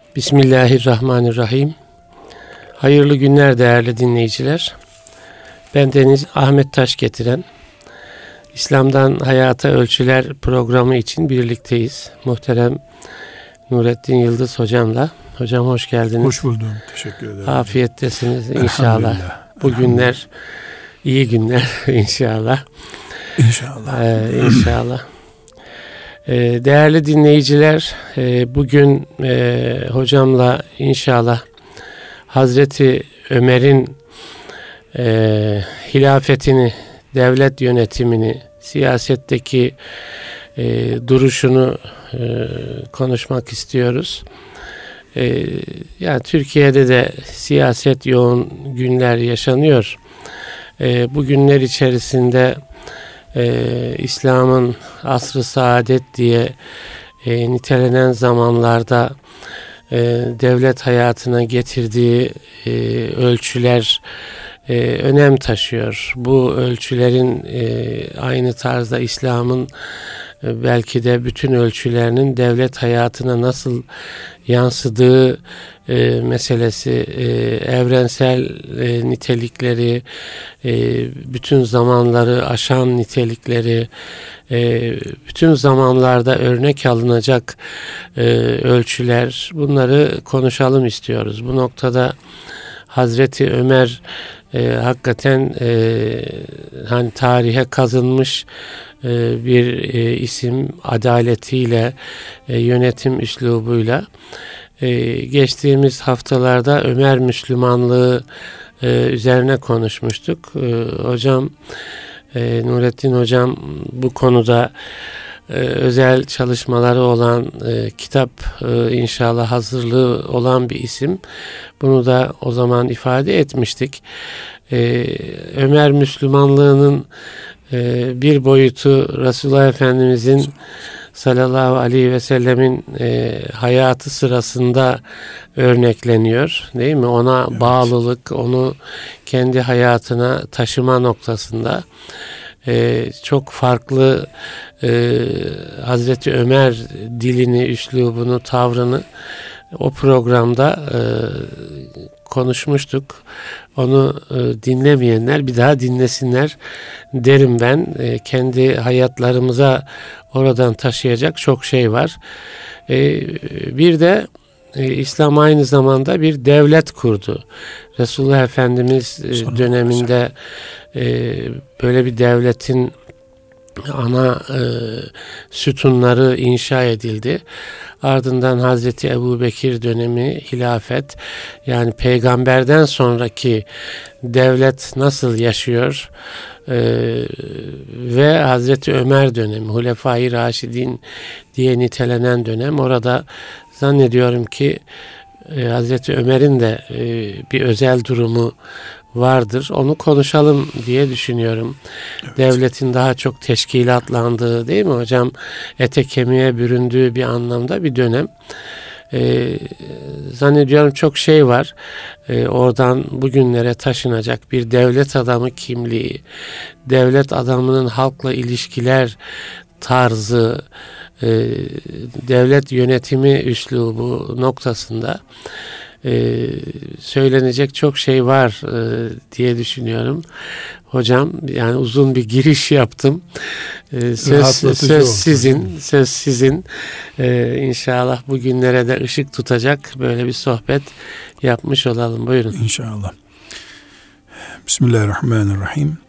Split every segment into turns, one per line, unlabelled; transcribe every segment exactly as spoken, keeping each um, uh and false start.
Bismillahirrahmanirrahim. Hayırlı günler değerli dinleyiciler. Ben Deniz Ahmet Taş getiren İslam'dan Hayata Ölçüler programı için birlikteyiz. Muhterem Nurettin Yıldız hocamla. Hocam hoş geldiniz.
Hoş buldum. Teşekkür ederim.
Afiyettesiniz inşallah. Bu günler iyi günler inşallah.
İnşallah.
Ee, inşallah. Ee, değerli dinleyiciler, e, bugün e, hocamla inşallah Hazreti Ömer'in e, hilafetini, devlet yönetimini, siyasetteki e, duruşunu e, konuşmak istiyoruz. E, yani Türkiye'de de siyaset yoğun günler yaşanıyor. E, bu günler içerisinde Ee, İslam'ın asr-ı saadet diye e, nitelenen zamanlarda e, devlet hayatına getirdiği e, ölçüler e, önem taşıyor. Bu ölçülerin e, aynı tarzda İslam'ın e, belki de bütün ölçülerinin devlet hayatına nasıl yansıdığı e, meselesi, e, evrensel e, nitelikleri, e, bütün zamanları aşan nitelikleri, e, bütün zamanlarda örnek alınacak e, ölçüler, bunları konuşalım istiyoruz. Bu noktada Hazreti Ömer e, hakikaten e, hani tarihe kazınmış e, bir e, isim, adaletiyle, e, yönetim üslubuyla. E, geçtiğimiz haftalarda Ömer Müslümanlığı e, üzerine konuşmuştuk. E, hocam, e, Nurettin hocam bu konuda e, özel çalışmaları olan, e, kitap e, inşallah hazırlığı olan bir isim. Bunu da o zaman ifade etmiştik. E, Ömer Müslümanlığının e, bir boyutu Resulullah Efendimizin sallallahu aleyhi ve sellemin e, hayatı sırasında örnekleniyor, değil mi? Ona evet. Bağlılık, onu kendi hayatına taşıma noktasında e, çok farklı e, Hazreti Ömer dilini, üslubunu, tavrını o programda e, konuşmuştuk. Onu e, dinlemeyenler bir daha dinlesinler derim ben. E, kendi hayatlarımıza oradan taşıyacak çok şey var. E, bir de e, İslam aynı zamanda bir devlet kurdu. Resulullah Efendimiz e, döneminde e, böyle bir devletin ana e, sütunları inşa edildi. Ardından Hazreti Ebubekir dönemi, hilafet, yani peygamberden sonraki devlet nasıl yaşıyor ee, ve Hazreti Ömer dönemi, Hulefai Raşidin diye nitelenen dönem. Orada zannediyorum ki e, Hazreti Ömer'in de e, bir özel durumu vardır. Onu konuşalım diye düşünüyorum. Evet. Devletin daha çok teşkilatlandığı, değil mi hocam? Ete kemiğe büründüğü bir anlamda bir dönem. Ee, zannediyorum çok şey var. Ee, oradan bugünlere taşınacak bir devlet adamı kimliği, devlet adamının halkla ilişkiler tarzı, e, devlet yönetimi üslubu noktasında Ee, söylenecek çok şey var e, diye düşünüyorum. Hocam, yani uzun bir giriş yaptım. Ee, söz söz sizin, söz sizin. Ee, inşallah bugünlere de ışık tutacak böyle bir sohbet yapmış olalım. Buyurun.
İnşallah. Bismillahirrahmanirrahim.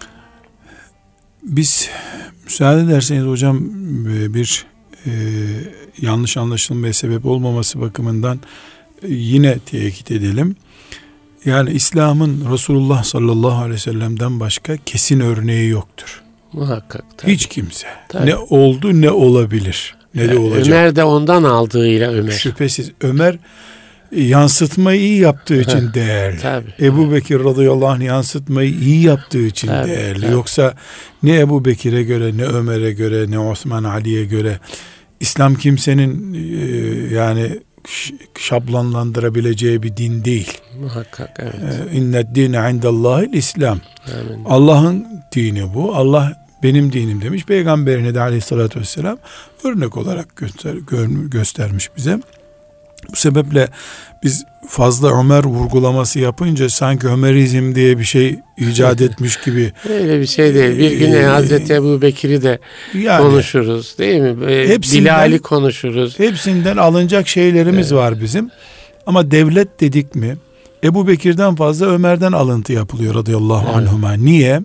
Biz müsaade ederseniz hocam bir e, yanlış anlaşılmaya sebep olmaması bakımından yine tekit edelim. Yani İslam'ın Resulullah sallallahu aleyhi ve sellem'den başka kesin örneği yoktur.
Muhakkak. Tabii.
Hiç kimse.
Tabii.
Ne oldu ne olabilir. Ne
yani
de olacak.
Ömer de ondan aldığıyla Ömer.
Şüphesiz. Ömer yansıtmayı iyi yaptığı için değerli.
Tabii.
Ebu Bekir radıyallahu anh yansıtmayı iyi yaptığı için tabii, değerli. Tabii. Yoksa ne Ebu Bekir'e göre, ne Ömer'e göre, ne Osman Ali'ye göre İslam kimsenin e, yani şablonlandırabileceği bir din değil.
Muhakkak, evet.
İnned dîne indallâhil İslam. Allah'ın dini bu. Allah benim dinim demiş. Peygamberine de aleyhissalatü vesselam örnek olarak göster, gö, göstermiş bize. Bu sebeple biz fazla Ömer vurgulaması yapınca sanki Ömerizm diye bir şey icat etmiş gibi.
Öyle bir şey değil. Bir gün ee, Hazreti Ebu Bekir'i de yani, konuşuruz değil mi? Hepsinden, Bilal'i konuşuruz.
Hepsinden alınacak şeylerimiz evet. var bizim. Ama devlet dedik mi Ebu Bekir'den fazla Ömer'den alıntı yapılıyor radıyallahu evet. anhuma. Niye?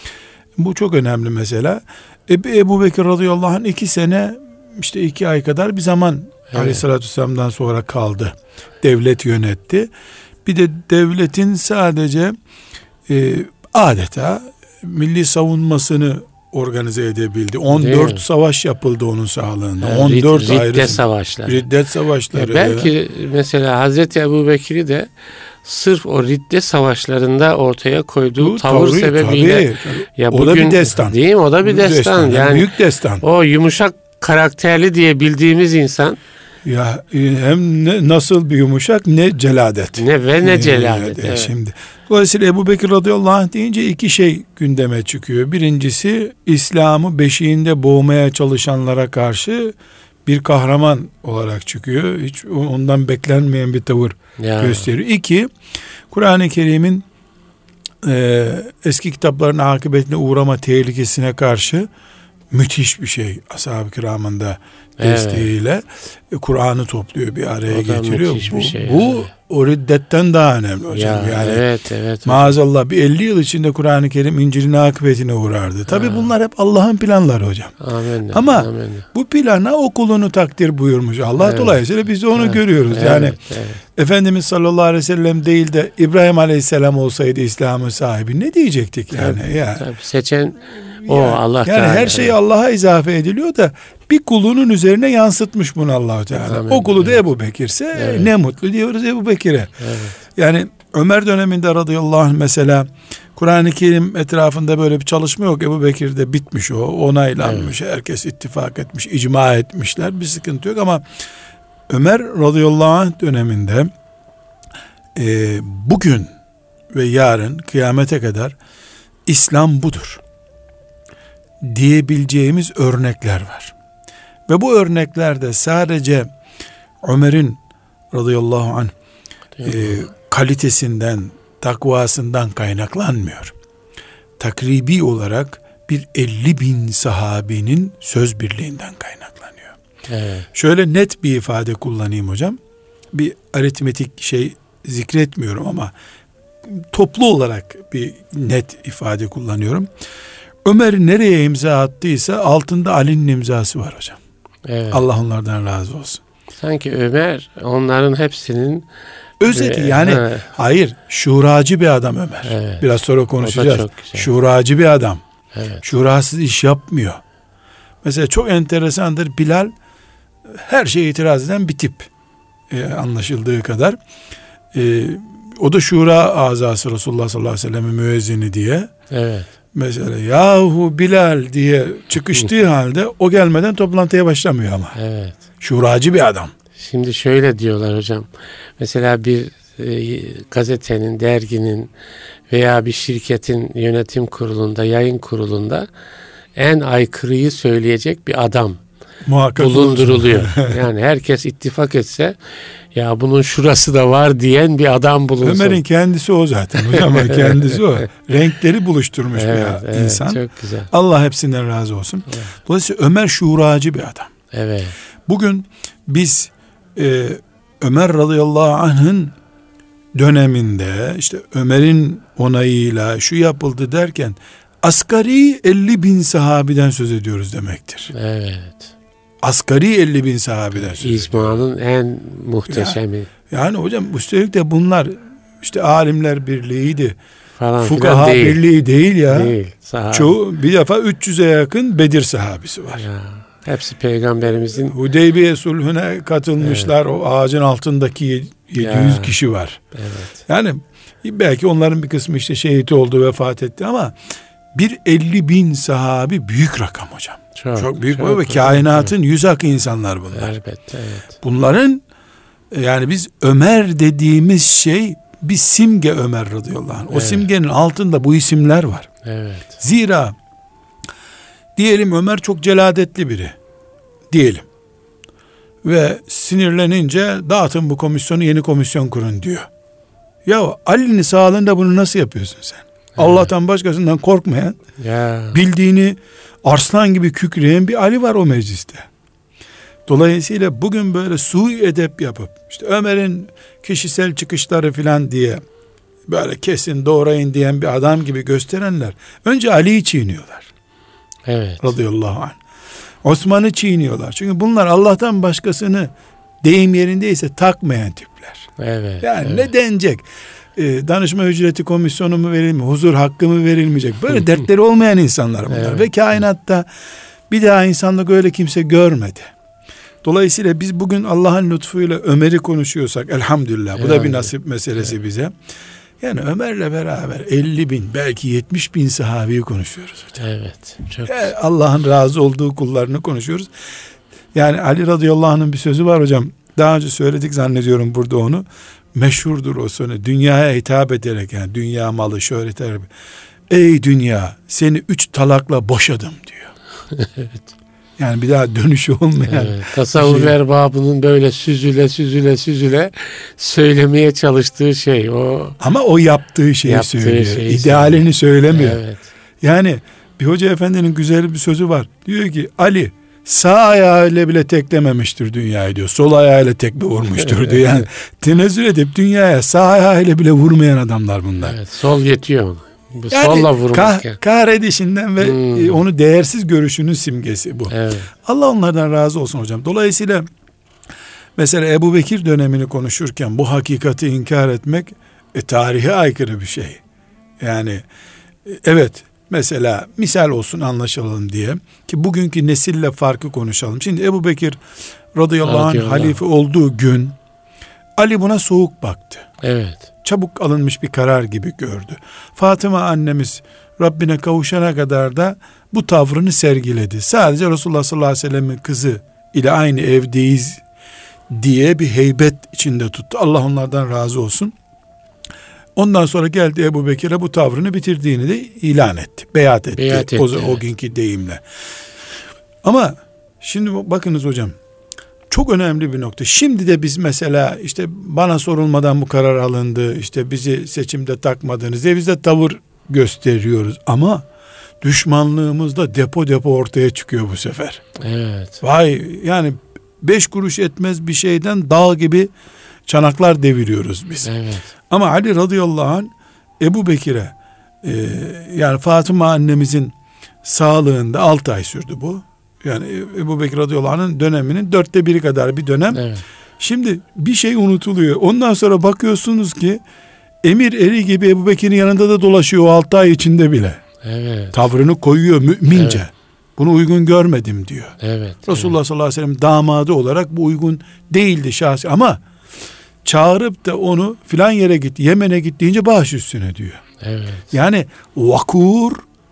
Bu çok önemli mesela. Ebu, Ebu Bekir radıyallahu anh iki sene işte iki ay kadar bir zaman evet. Aleyhisselatü Vesselam'dan sonra kaldı. Devlet yönetti. Bir de devletin sadece e, adeta milli savunmasını organize edebildi. on dört savaş yapıldı onun sağlığında.
Yani
on dört
riddet
ayrı
savaşları.
Riddet savaşları.
Ya belki evet. mesela Hazreti Ebu Bekir'i de sırf o riddet savaşlarında ortaya koyduğu bu, tavır tabii, sebebiyle
tabii, tabii.
ya
o
bugün,
da bir destan.
Değil mi? O da bir destan. destan. Yani
büyük destan.
O yumuşak karakterli diye bildiğimiz insan
ya hem ne, nasıl bir yumuşak ne celadet.
Ne ve ne celadet. Evet.
Şimdi dolayısıyla Ebu Bekir radıyallahu anh deyince iki şey gündeme çıkıyor. Birincisi İslam'ı beşiğinde boğmaya çalışanlara karşı bir kahraman olarak çıkıyor. Hiç ondan beklenmeyen bir tavır ya. gösteriyor. İki, Kur'an-ı Kerim'in e, eski kitapların akıbetine uğrama tehlikesine karşı müthiş bir şey. Ashab-ı kiramın da desteğiyle evet. Kur'an'ı topluyor, bir araya getiriyor. Bu, şey bu yani. O riddetten daha önemli hocam. Ya, yani
evet, evet.
Maazallah bir elli yıl içinde Kur'an-ı Kerim İncil'in akıbetine uğrardı. Tabii ha. bunlar hep Allah'ın planları hocam.
Amin.
Ama
Amin.
bu plana o kulunu takdir buyurmuş Allah. Evet. Dolayısıyla biz de onu
evet.
görüyoruz.
Evet.
Yani
evet.
Efendimiz sallallahu aleyhi ve sellem değil de İbrahim aleyhisselam olsaydı İslam'ın sahibi ne diyecektik yani?
Tabii,
ya.
tabii. Seçen o
yani,
Allah
yani
Teala.
her şey Allah'a izafe ediliyor da bir kulunun üzerine yansıtmış bunu Allah Teala.
Amin.
O kulu da
evet.
Ebu Bekir'se
evet.
ne mutlu diyoruz Ebu Bekir'e.
Evet.
Yani Ömer döneminde radıyallahu anh mesela Kur'an-ı Kerim etrafında böyle bir çalışma yok. Ebu Bekir'de bitmiş o. Onaylanmış. Evet. Herkes ittifak etmiş. İcma etmişler. Bir sıkıntı yok ama Ömer radıyallahu anh döneminde e, bugün ve yarın kıyamete kadar İslam budur diyebileceğimiz örnekler var. Ve bu örneklerde sadece Ömer'in radıyallahu anh e, kalitesinden, takvasından kaynaklanmıyor. Takribi olarak bir elli bin sahabinin söz birliğinden kaynaklanıyor.
Evet.
Şöyle net bir ifade kullanayım hocam. Bir aritmetik şey zikretmiyorum ama toplu olarak bir net ifade kullanıyorum. Ömer nereye imza attıysa altında Ali'nin imzası var hocam. Evet. Allah onlardan razı olsun.
Sanki Ömer onların hepsinin
özeti e, yani he. hayır şuracı bir adam Ömer. Evet. Biraz sonra konuşacağız. Şuracı bir adam.
Evet.
Şurasız iş yapmıyor. Mesela çok enteresandır, Bilal her şeye itiraz eden bir tip e, anlaşıldığı kadar. E, o da şura azası Resulullah sallallahu aleyhi ve sellem'in müezzini diye.
Evet.
Mesela yahu Bilal diye çıkıştığı halde o gelmeden toplantıya başlamıyor ama.
Evet.
Şuracı bir adam.
Şimdi şöyle diyorlar hocam. Mesela bir e, gazetenin, derginin veya bir şirketin yönetim kurulunda, yayın kurulunda en aykırıyı söyleyecek bir adam muhakkak bulunduruluyor. Yani herkes ittifak etse ya bunun şurası da var diyen bir adam bulunsun.
Ömer'in kendisi o zaten hocam, kendisi o. Renkleri buluşturmuş evet, bir evet, insan.
Çok güzel.
Allah hepsinden razı olsun. Evet. Dolayısıyla Ömer şuracı bir adam.
Evet.
Bugün biz e, Ömer radıyallahu anh'ın döneminde işte Ömer'in onayıyla şu yapıldı derken asgari elli bin sahabiden söz ediyoruz demektir.
Evet.
Asgari elli bin sahabeden söz ediyoruz.
İcmanın en muhteşemi.
Yani, yani hocam üstelik de bunlar işte alimler birliğiydi.
Falan
fukaha
değil.
birliği değil ya.
Değil.
Çoğu, bir defa üç yüze yakın Bedir sahabisi var.
Ya. Hepsi peygamberimizin.
Hudeybiye sulhüne katılmışlar. Evet. O ağacın altındaki yedi yüz ya. Kişi var.
Evet.
Yani belki onların bir kısmı işte şehit oldu, vefat etti ama bir elli bin sahabi büyük rakam hocam. Çok, çok büyük çok, ve kainatın evet. yüz akı insanlar bunlar.
Elbette, evet.
Bunların yani biz Ömer dediğimiz şey bir simge Ömer radıyallahu anh. O evet. simgenin altında bu isimler var.
Evet.
Zira diyelim Ömer çok celadetli biri. Diyelim. ve sinirlenince dağıtın bu komisyonu, yeni komisyon kurun diyor. Ya Ali'nin sağlığında bunu nasıl yapıyorsun sen? Evet. Allah'tan başkasından korkmayan, ya. bildiğini arslan gibi kükreyen bir Ali var o mecliste. Dolayısıyla bugün böyle sui edep yapıp işte Ömer'in kişisel çıkışları filan diye böyle kesin doğrayın diyen bir adam gibi gösterenler önce Ali'yi çiğniyorlar.
Evet.
Radıyallahu anh. Osman'ı çiğniyorlar. Çünkü bunlar Allah'tan başkasını deyim yerindeyse takmayan tipler.
Evet.
Yani
evet.
ne denecek? Ee, danışma ücreti komisyonu mu verilmeyecek? Huzur hakkı mı verilmeyecek? Böyle dertleri olmayan insanlar bunlar. Evet. Ve kainatta bir daha insanlık öyle kimse görmedi. Dolayısıyla biz bugün Allah'ın lütfuyla Ömer'i konuşuyorsak elhamdülillah. Bu yani. da bir nasip meselesi evet. bize. Yani Ömer'le beraber elli bin belki yetmiş bin sahabeyi konuşuyoruz hocam.
Evet. Çok
yani Allah'ın razı olduğu kullarını konuşuyoruz. Yani Ali radıyallahu anh'ın bir sözü var hocam. Daha önce söyledik zannediyorum burada onu. Meşhurdur o sözü. Dünyaya hitap ederek, yani dünya malı, şöhret eder. Ey dünya, seni üç talakla boşadım diyor.
Evet.
Yani bir daha dönüşü olmayan. Evet,
tasavvuf şey. erbabının böyle süzüle süzüle süzüle söylemeye çalıştığı şey o.
Ama o yaptığı şeyi yaptığı söylüyor. İdealini söylemiyor. Evet. Yani bir hoca efendinin güzel bir sözü var. Diyor ki Ali sağ ayağıyla bile teklememiştir dünyayı diyor. Sol ayağıyla tekme vurmuştur diyor. Yani tenezzül edip dünyaya sağ ayağıyla bile vurmayan adamlar bunlar. Evet,
sol yetiyor ona. Bu
yani
solla vurmak. Kah,
yani. Kahredişinden ve hmm. onu değersiz görüşünün simgesi bu.
Evet.
Allah onlardan razı olsun hocam. Dolayısıyla mesela Ebu Bekir dönemini konuşurken bu hakikati inkar etmek e, tarihe aykırı bir şey. Yani e, evet mesela misal olsun anlaşılalım diye ki bugünkü nesille farkı konuşalım. Şimdi Ebu Bekir radıyallahu anh halife olduğu gün Ali buna soğuk baktı.
Evet.
Çabuk alınmış bir karar gibi gördü. Fatıma annemiz Rabbine kavuşana kadar da bu tavrını sergiledi. Sadece Resulullah sallallahu aleyhi ve sellem'in kızı ile aynı evdeyiz diye bir heybet içinde tuttu. Allah onlardan razı olsun. Ondan sonra geldi Ebu Bekir'e bu tavrını bitirdiğini de ilan etti. Beyat etti.
Beyat etti
o,
evet.
o günkü deyimle. Ama şimdi bakınız hocam. Çok önemli bir nokta. Şimdi de biz mesela işte bana sorulmadan bu karar alındı, işte bizi seçimde takmadınız diye biz de tavır gösteriyoruz. Ama düşmanlığımız da depo depo ortaya çıkıyor bu sefer.
Evet.
Vay yani beş kuruş etmez bir şeyden dağ gibi çanaklar deviriyoruz biz.
Evet.
Ama Ali radıyallahu anh Ebu Bekir'e e, yani Fatıma annemizin sağlığında altı ay sürdü bu. Yani Ebu Bekir radıyallahu anh'ın döneminin dörtte biri kadar bir dönem.
Evet.
Şimdi bir şey unutuluyor. Ondan sonra bakıyorsunuz ki emir eri gibi Ebu Bekir'in yanında da dolaşıyor o altı ay içinde bile.
Evet.
Tavrını koyuyor mümince. Evet. Bunu uygun görmedim diyor.
Evet.
Resulullah
evet.
sallallahu aleyhi ve sellem damadı olarak bu uygun değildi şahsi ama çağırıp da onu filan yere git, Yemen'e git deyince baş üstüne diyor.
Evet.
Yani vakur,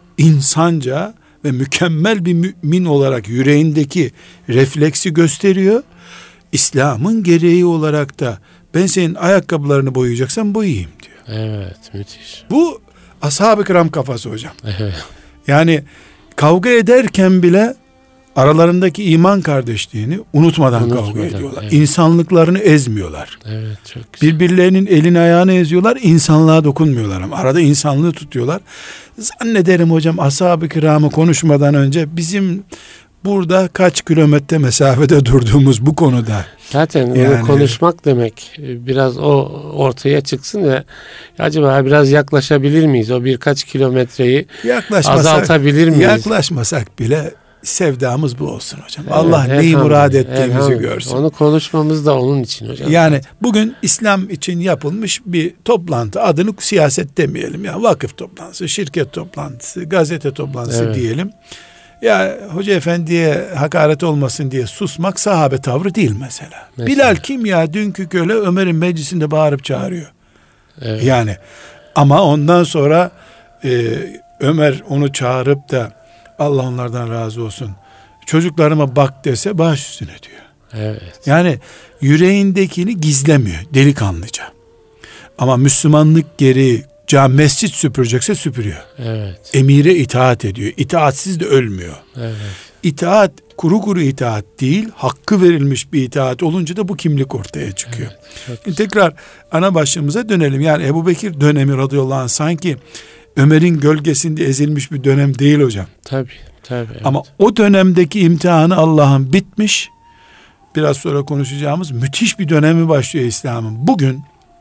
insanca ve mükemmel bir mümin olarak yüreğindeki refleksi gösteriyor. İslam'ın gereği olarak da ben senin ayakkabılarını boyayacaksam boyayayım diyor.
Evet, müthiş.
Bu ashab-ı kiram kafası hocam.
Evet.
Yani kavga ederken bile aralarındaki iman kardeşliğini unutmadan, unutmadan kavga ediyorlar. Evet. İnsanlıklarını ezmiyorlar.
Evet, çok güzel.
Birbirlerinin elini ayağını eziyorlar, insanlığa dokunmuyorlar ama arada insanlığı tutuyorlar. Zannederim hocam ashab-ı kiramı konuşmadan önce bizim burada kaç kilometre mesafede durduğumuz bu konuda.
Zaten yani, onu konuşmak demek biraz o ortaya çıksın ve acaba biraz yaklaşabilir miyiz? O birkaç kilometreyi azaltabilir miyiz?
Yaklaşmasak bile sevdamız bu olsun hocam. Evet, Allah neyi murad ettiğimizi görsün.
Onu konuşmamız da onun için hocam.
Yani bugün İslam için yapılmış bir toplantı, adını siyaset demeyelim ya, vakıf toplantısı, şirket toplantısı, gazete toplantısı evet. diyelim. Ya hoca efendiye hakaret olmasın diye susmak sahabe tavrı değil mesela. mesela. Bilal kim ya, dünkü köle Ömer'in meclisinde bağırıp çağırıyor. Evet. Yani ama ondan sonra e, Ömer onu çağırıp da Allah onlardan razı olsun, çocuklarıma bak dese baş üstüne diyor.
Evet.
Yani yüreğindekini gizlemiyor delikanlıca. Ama Müslümanlık gereği cami mescit süpürecekse süpürüyor.
Evet.
Emire itaat ediyor. İtaatsiz de ölmüyor.
Evet.
itaat kuru kuru itaat değil, hakkı verilmiş bir itaat olunca da bu kimlik ortaya çıkıyor. Evet, tekrar ana başlığımıza dönelim. Yani Ebu Bekir dönemi radıyallahu anh sanki Ömer'in gölgesinde ezilmiş bir dönem değil hocam.
Tabii, tabii. Evet.
Ama o dönemdeki imtihanı Allah'ın bitmiş, biraz sonra konuşacağımız müthiş bir dönemi başlıyor İslam'ın. Bugün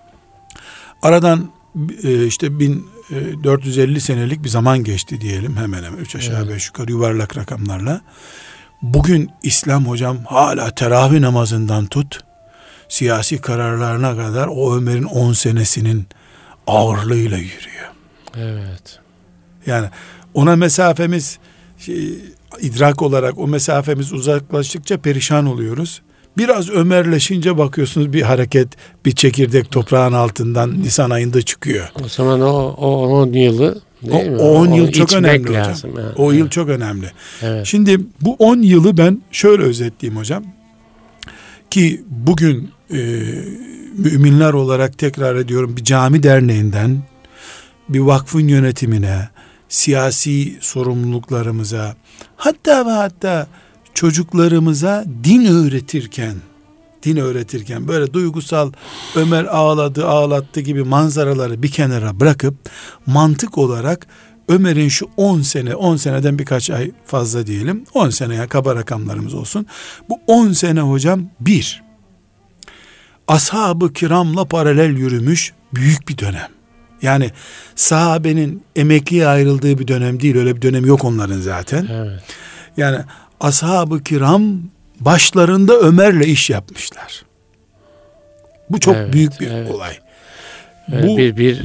aradan işte bin dört yüz elli senelik bir zaman geçti diyelim, hemen hemen üç aşağı beş yukarı yuvarlak rakamlarla. Bugün İslam hocam hala teravih namazından tut siyasi kararlarına kadar o Ömer'in on senesinin ağırlığıyla yürüyor.
Evet.
Yani ona mesafemiz şey, idrak olarak o mesafemiz uzaklaştıkça perişan oluyoruz. Biraz Ömerleşince bakıyorsunuz bir hareket, bir çekirdek toprağın altından Nisan ayında çıkıyor.
O zaman o on yılı değil
o,
mi?
O on yıl
o
çok önemli
lazım.
hocam.
Yani.
O
evet.
yıl çok önemli.
Evet.
Şimdi bu on yılı ben şöyle özetleyeyim hocam. Ki bugün e, müminler olarak tekrar ediyorum bir cami derneğinden bir vakfın yönetimine, siyasi sorumluluklarımıza, hatta ve hatta çocuklarımıza din öğretirken, din öğretirken böyle duygusal Ömer ağladı, ağlattı gibi manzaraları bir kenara bırakıp mantık olarak Ömer'in şu on sene, on seneden birkaç ay fazla diyelim, on seneye kaba rakamlarımız olsun. Bu on sene hocam bir, ashab-ı kiramla paralel yürümüş büyük bir dönem. Yani sahabenin emekliye ayrıldığı bir dönem değil, öyle bir dönem yok onların zaten.
Evet.
Yani ashab-ı kiram başlarında Ömer'le iş yapmışlar. Bu çok
evet,
büyük bir
evet.
olay.
Bu bir bir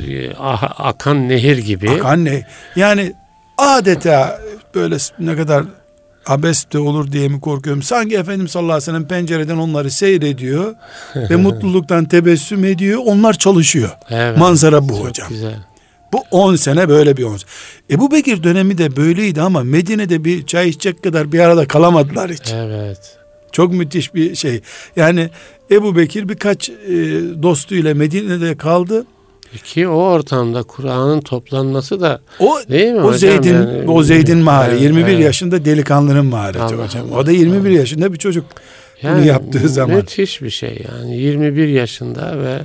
akan nehir gibi.
Akan nehir. Yani adeta böyle ne kadar abes de olur diye mi korkuyorum? Sanki Efendimiz sallallahu aleyhi ve sellem pencereden onları seyrediyor ve mutluluktan tebessüm ediyor. Onlar çalışıyor.
Evet,
manzara bu
çok
hocam.
Güzel.
Bu on sene böyle bir on sene. Ebu Bekir dönemi de böyleydi ama Medine'de bir çay içecek kadar bir arada kalamadılar hiç.
Evet.
Çok müthiş bir şey. Yani Ebu Bekir birkaç e, dostuyla Medine'de kaldı.
Ki o ortamda Kur'an'ın toplanması da
o
değil mi
o
hocam?
Zeyd'in
Yani,
o Zeyd'in mahareti.
Evet,
yirmi bir
evet.
yaşında delikanlının mahareti
Allah
hocam.
Allah,
O da yirmi bir
Allah.
yaşında bir çocuk
yani,
bunu yaptığı zaman.
Müthiş bir şey yani yirmi bir yaşında ve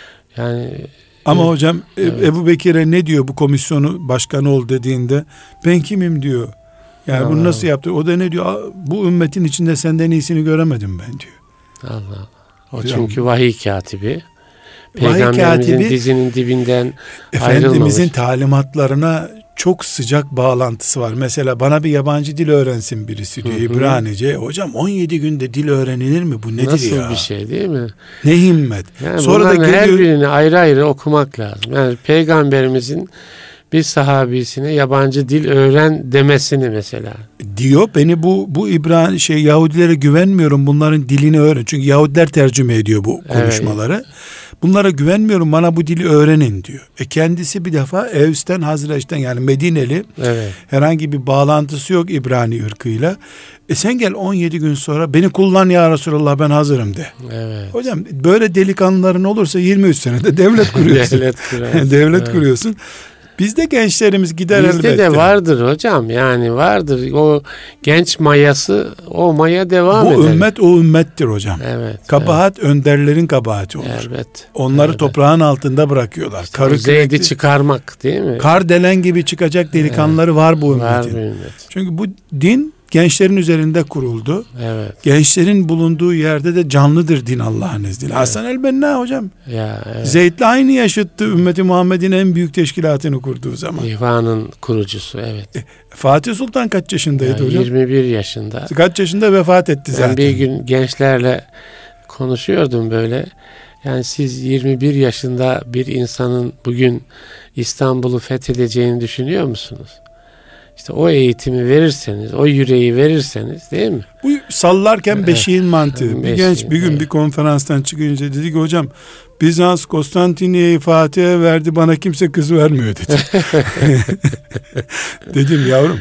yani
ama
e,
hocam
evet.
Ebu Bekir'e ne diyor bu komisyonu başkanı ol dediğinde, ben kimim diyor. Yani
Allah
bunu nasıl
Allah.
yaptı? O da ne diyor? Bu ümmetin içinde senden iyisini göremedim ben diyor.
Allah Allah. O
hocam,
çünkü vahiy katibi.
Vahiy
Peygamberimizin
katibi,
dizinin dibinden
Efendimizin
ayrılmamış.
talimatlarına çok sıcak bağlantısı var. Mesela bana bir yabancı dil öğrensin birisi diyor, hı hı. İbranice. Hocam on yedi günde dil öğrenilir mi? Bu nedir
Nasıl
ya?
Nasıl bir şey değil mi?
Ne himmet.
Yani
sonra da geliyor,
her birini ayrı ayrı okumak lazım. Yani Peygamberimizin bir sahabisine yabancı dil öğren demesini mesela.
Diyor beni bu bu İbrani şey Yahudilere güvenmiyorum, bunların dilini öğren. Çünkü Yahudiler tercüme ediyor bu konuşmaları. Evet. Bunlara güvenmiyorum, bana bu dili öğrenin diyor. E kendisi bir defa Evs'ten Hazreç'ten yani Medineli.
Evet.
Herhangi bir bağlantısı yok İbrani ırkıyla. E sen gel on yedi gün sonra beni kullan ya Resulallah, ben hazırım de.
Evet.
Hocam böyle delikanlıların olursa yirmi üç senede devlet kuruyorsun.
devlet kuruyorsun.
devlet
evet.
kuruyorsun. Bizde gençlerimiz gider
Bizde
elbette.
Bizde de vardır hocam, yani vardır. O genç mayası, o maya devam eder.
Bu ümmet o ümmettir hocam.
Evet.
Kabahat evet. önderlerin kabahati olur.
Evet.
Onları
evet.
toprağın altında bırakıyorlar.
İşte Karı Zeyd'i kürekli, çıkarmak değil mi?
Kardelen gibi çıkacak delikanlıları evet. var bu ümmetin.
Var bu ümmet.
Çünkü bu din gençlerin üzerinde kuruldu.
Evet.
Gençlerin bulunduğu yerde de canlıdır din Allah'ın izniyle. Evet. Hasan el-Benna hocam.
Ya, evet.
Zeyd'le aynı yaşıttı, ümmeti Muhammed'in en büyük teşkilatını kurduğu zaman.
İhvan'ın kurucusu, evet.
E, Fatih Sultan kaç yaşındaydı
ya,
hocam?
yirmi bir yaşında.
Kaç yaşında vefat etti zaten.
Ben bir gün gençlerle konuşuyordum böyle. Yani siz yirmi bir yaşında bir insanın bugün İstanbul'u fethedeceğini düşünüyor musunuz? İşte o eğitimi verirseniz, o yüreği verirseniz değil mi?
Bu sallarken beşiğin mantığı.
Beşiğin,
bir genç bir gün evet. bir konferanstan çıkınca dedi ki hocam Bizans Konstantiniye'yi Fatih'e verdi, bana kimse kız vermiyor dedi. Dedim yavrum,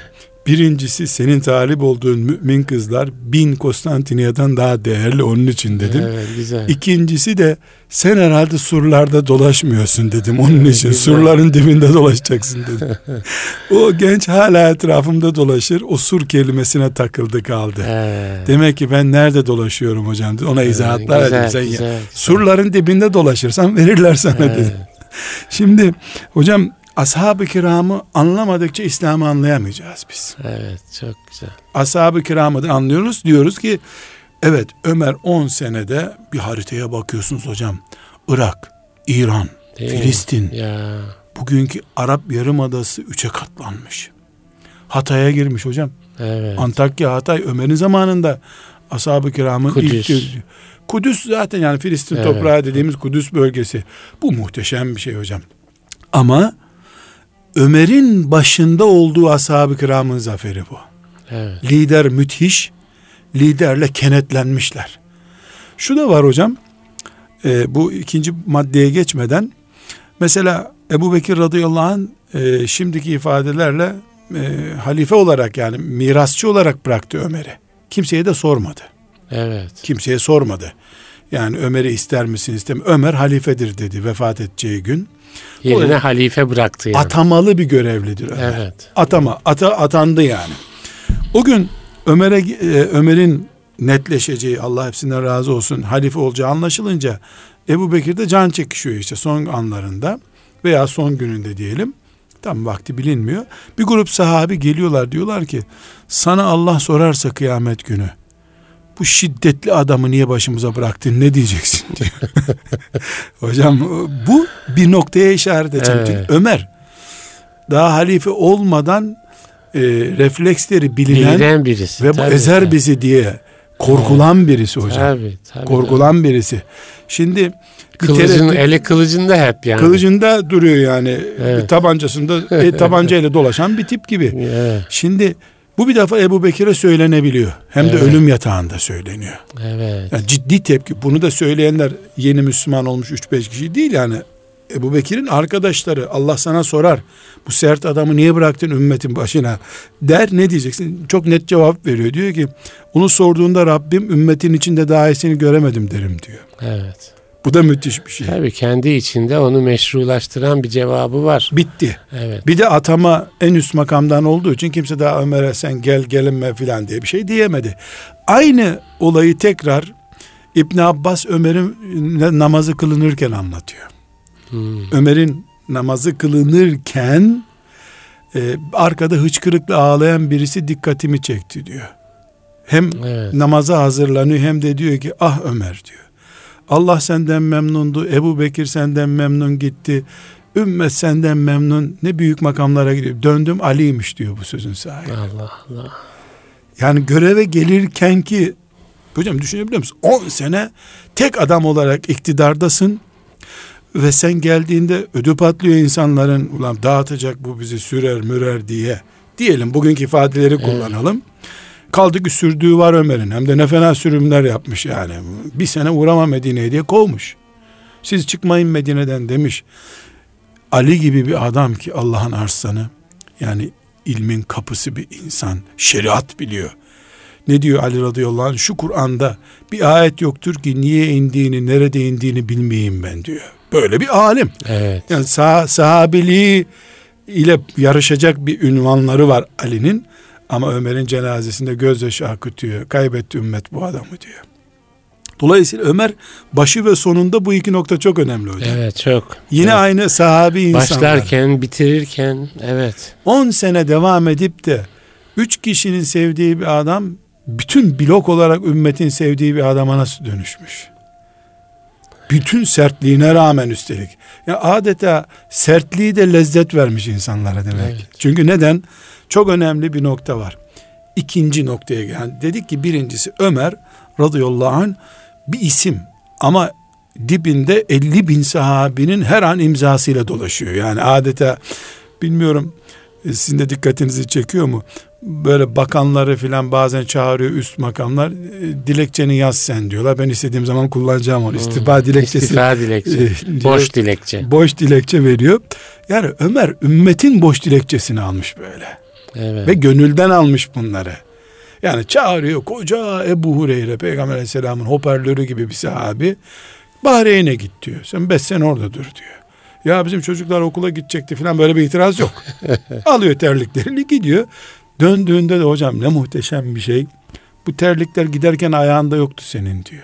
Birincisi, senin talip olduğun mümin kızlar bin Konstantiniyye'den daha değerli, onun için dedim.
Evet, güzel.
İkincisi de sen herhalde surlarda dolaşmıyorsun dedim. Onun
Evet,
için
güzel.
surların dibinde dolaşacaksın dedim. O genç hala etrafımda dolaşır. O sur kelimesine takıldı kaldı.
Evet.
Demek ki ben nerede dolaşıyorum hocam? Ona izahatlar
güzel,
edin sen
güzel,
ya.
güzel.
Surların dibinde dolaşırsan verirler sana
Evet.
dedim. Şimdi hocam, ashab-ı kiramı anlamadıkça İslam'ı anlayamayacağız biz.
Evet, çok güzel.
Ashab-ı kiramı da anlıyoruz. Diyoruz ki evet, Ömer on senede bir haritaya bakıyorsunuz hocam. Irak, İran,
Değil mi?
Filistin.
Ya.
Bugünkü Arap Yarımadası üçe katlanmış. Hatay'a girmiş hocam.
Evet.
Antakya, Hatay Ömer'in zamanında ashab-ı kiramın
Kudüs.
ilk Kudüs zaten, yani Filistin
Evet.
toprağı dediğimiz Kudüs bölgesi. Bu muhteşem bir şey hocam. Ama Ömer'in başında olduğu ashab-ı kiramın zaferi bu.
Evet.
Lider müthiş, liderle kenetlenmişler. Şu da var hocam, e, bu ikinci maddeye geçmeden, mesela Ebu Bekir radıyallahu anh e, şimdiki ifadelerle e, halife olarak, yani mirasçı olarak bıraktı Ömer'i. Kimseye de sormadı.
Evet.
Kimseye sormadı. Yani Ömer'i ister misin istem, Ömer halifedir dedi vefat edeceği gün.
Yerine
O,
halife bıraktı yani.
atamalı bir görevlidir Ömer.
Evet.
Atama, ata, atandı yani. O gün Ömer'e e, Ömer'in netleşeceği, Allah hepsinden razı olsun, halife olacağı anlaşılınca Ebu Bekir de can çekişiyor işte son anlarında veya son gününde diyelim. Tam vakti bilinmiyor. Bir grup sahabi geliyorlar, diyorlar ki sana Allah sorarsa kıyamet günü bu şiddetli adamı niye başımıza bıraktın, ne diyeceksin diyor. Hocam bu bir noktaya işaret edeceğim.
Evet.
Ömer daha halife olmadan e, refleksleri bilinen
Bilinen birisi.
ve bu
Tabii,
ezer
tabii.
bizi diye korkulan birisi hocam.
Tabii, tabii.
Korkulan birisi. Şimdi bir
Kılıcın,
tereddüt-
eli kılıcında hep yani.
kılıcında duruyor yani.
Evet.
Tabancasında e, tabancayla dolaşan bir tip gibi.
Evet.
Şimdi bu bir defa Ebu Bekir'e söylenebiliyor. Hem de
Evet.
ölüm yatağında söyleniyor.
Evet.
Yani ciddi tepki. Bunu da söyleyenler yeni Müslüman olmuş üç beş kişi değil yani. Ebu Bekir'in arkadaşları, Allah sana sorar, bu sert adamı niye bıraktın ümmetin başına der, ne diyeceksin? Çok net cevap veriyor. Diyor ki onu sorduğunda Rabbim ümmetin içinde daha iyisini göremedim derim diyor.
Evet.
Bu da müthiş bir şey.
Tabii kendi içinde onu meşrulaştıran bir cevabı var.
Bitti.
Evet.
Bir de atama en üst makamdan olduğu için kimse daha Ömer'e sen gel gelinme filan diye bir şey diyemedi. Aynı olayı tekrar İbn Abbas Ömer'in namazı kılınırken anlatıyor.
Hmm.
Ömer'in namazı kılınırken e, arkada hıçkırıkla ağlayan birisi dikkatimi çekti diyor. Hem
Evet.
namaza hazırlanıyor hem de diyor ki ah Ömer diyor. Allah senden memnundu. Ebu Bekir senden memnun gitti. Ümmet senden memnun. Ne büyük makamlara gidiyor. Döndüm Ali'ymiş diyor bu sözün sahibi.
Allah Allah.
Yani göreve gelirken ki hocam düşünebiliyor musun? on sene tek adam olarak iktidardasın ve sen geldiğinde ödü patlıyor insanların, ulan dağıtacak bu bizi, sürer mürer diye. Diyelim bugünkü ifadeleri
Evet.
kullanalım. Kaldı ki sürdüğü var Ömer'in. Hem de ne fena sürümler yapmış yani. Bir sene uğrama Medine'ye diye kovmuş. Siz çıkmayın Medine'den demiş. Ali gibi bir adam ki Allah'ın arslanı, yani ilmin kapısı bir insan, şeriat biliyor. Ne diyor Ali radıyallahu anh? Şu Kur'an'da bir ayet yoktur ki niye indiğini, nerede indiğini bilmeyeyim ben diyor. Böyle bir alim.
Evet.
Yani sah- sahabiliği ile yarışacak bir ünvanları var Ali'nin. Ama Ömer'in cenazesinde gözyaşı akıtıyor. Kaybetti ümmet bu adamı diyor. Dolayısıyla Ömer başı ve sonunda bu iki nokta çok önemli hocam.
Evet, çok.
Yine
Evet.
aynı sahabi insanlar.
Başlarken, bitirirken, evet.
on sene devam edip de üç kişinin sevdiği bir adam bütün blok olarak ümmetin sevdiği bir adama nasıl dönüşmüş? Bütün sertliğine rağmen üstelik. Ya adeta sertliği de lezzet vermiş insanlara demek.
Evet.
Çünkü neden? Çok önemli bir nokta var. İkinci noktaya yani dedik ki birincisi Ömer radıyallahu anh bir isim ama dibinde elli bin sahabinin her an imzasıyla dolaşıyor. Yani adeta bilmiyorum sizin de dikkatinizi çekiyor mu? Böyle bakanları filan bazen çağırıyor üst makamlar. Dilekçeni yaz sen diyorlar. Ben istediğim zaman kullanacağım onu. İstifa dilekçesi.
İstifa dilekçe. Boş dilekçe.
Boş dilekçe veriyor. Yani Ömer ümmetin boş dilekçesini almış böyle.
Evet.
Ve gönülden almış bunları. Yani çağırıyor koca Ebu Hureyre, Peygamber Aleyhisselam'ın hoparlörü gibi bir sahabi. Bahreyn'e git diyor. Sen beş sene orada dur diyor. Ya bizim çocuklar okula gidecekti falan, böyle bir itiraz yok. Alıyor terliklerini gidiyor. Döndüğünde de hocam ne muhteşem bir şey. Bu terlikler giderken ayağında yoktu senin diyor.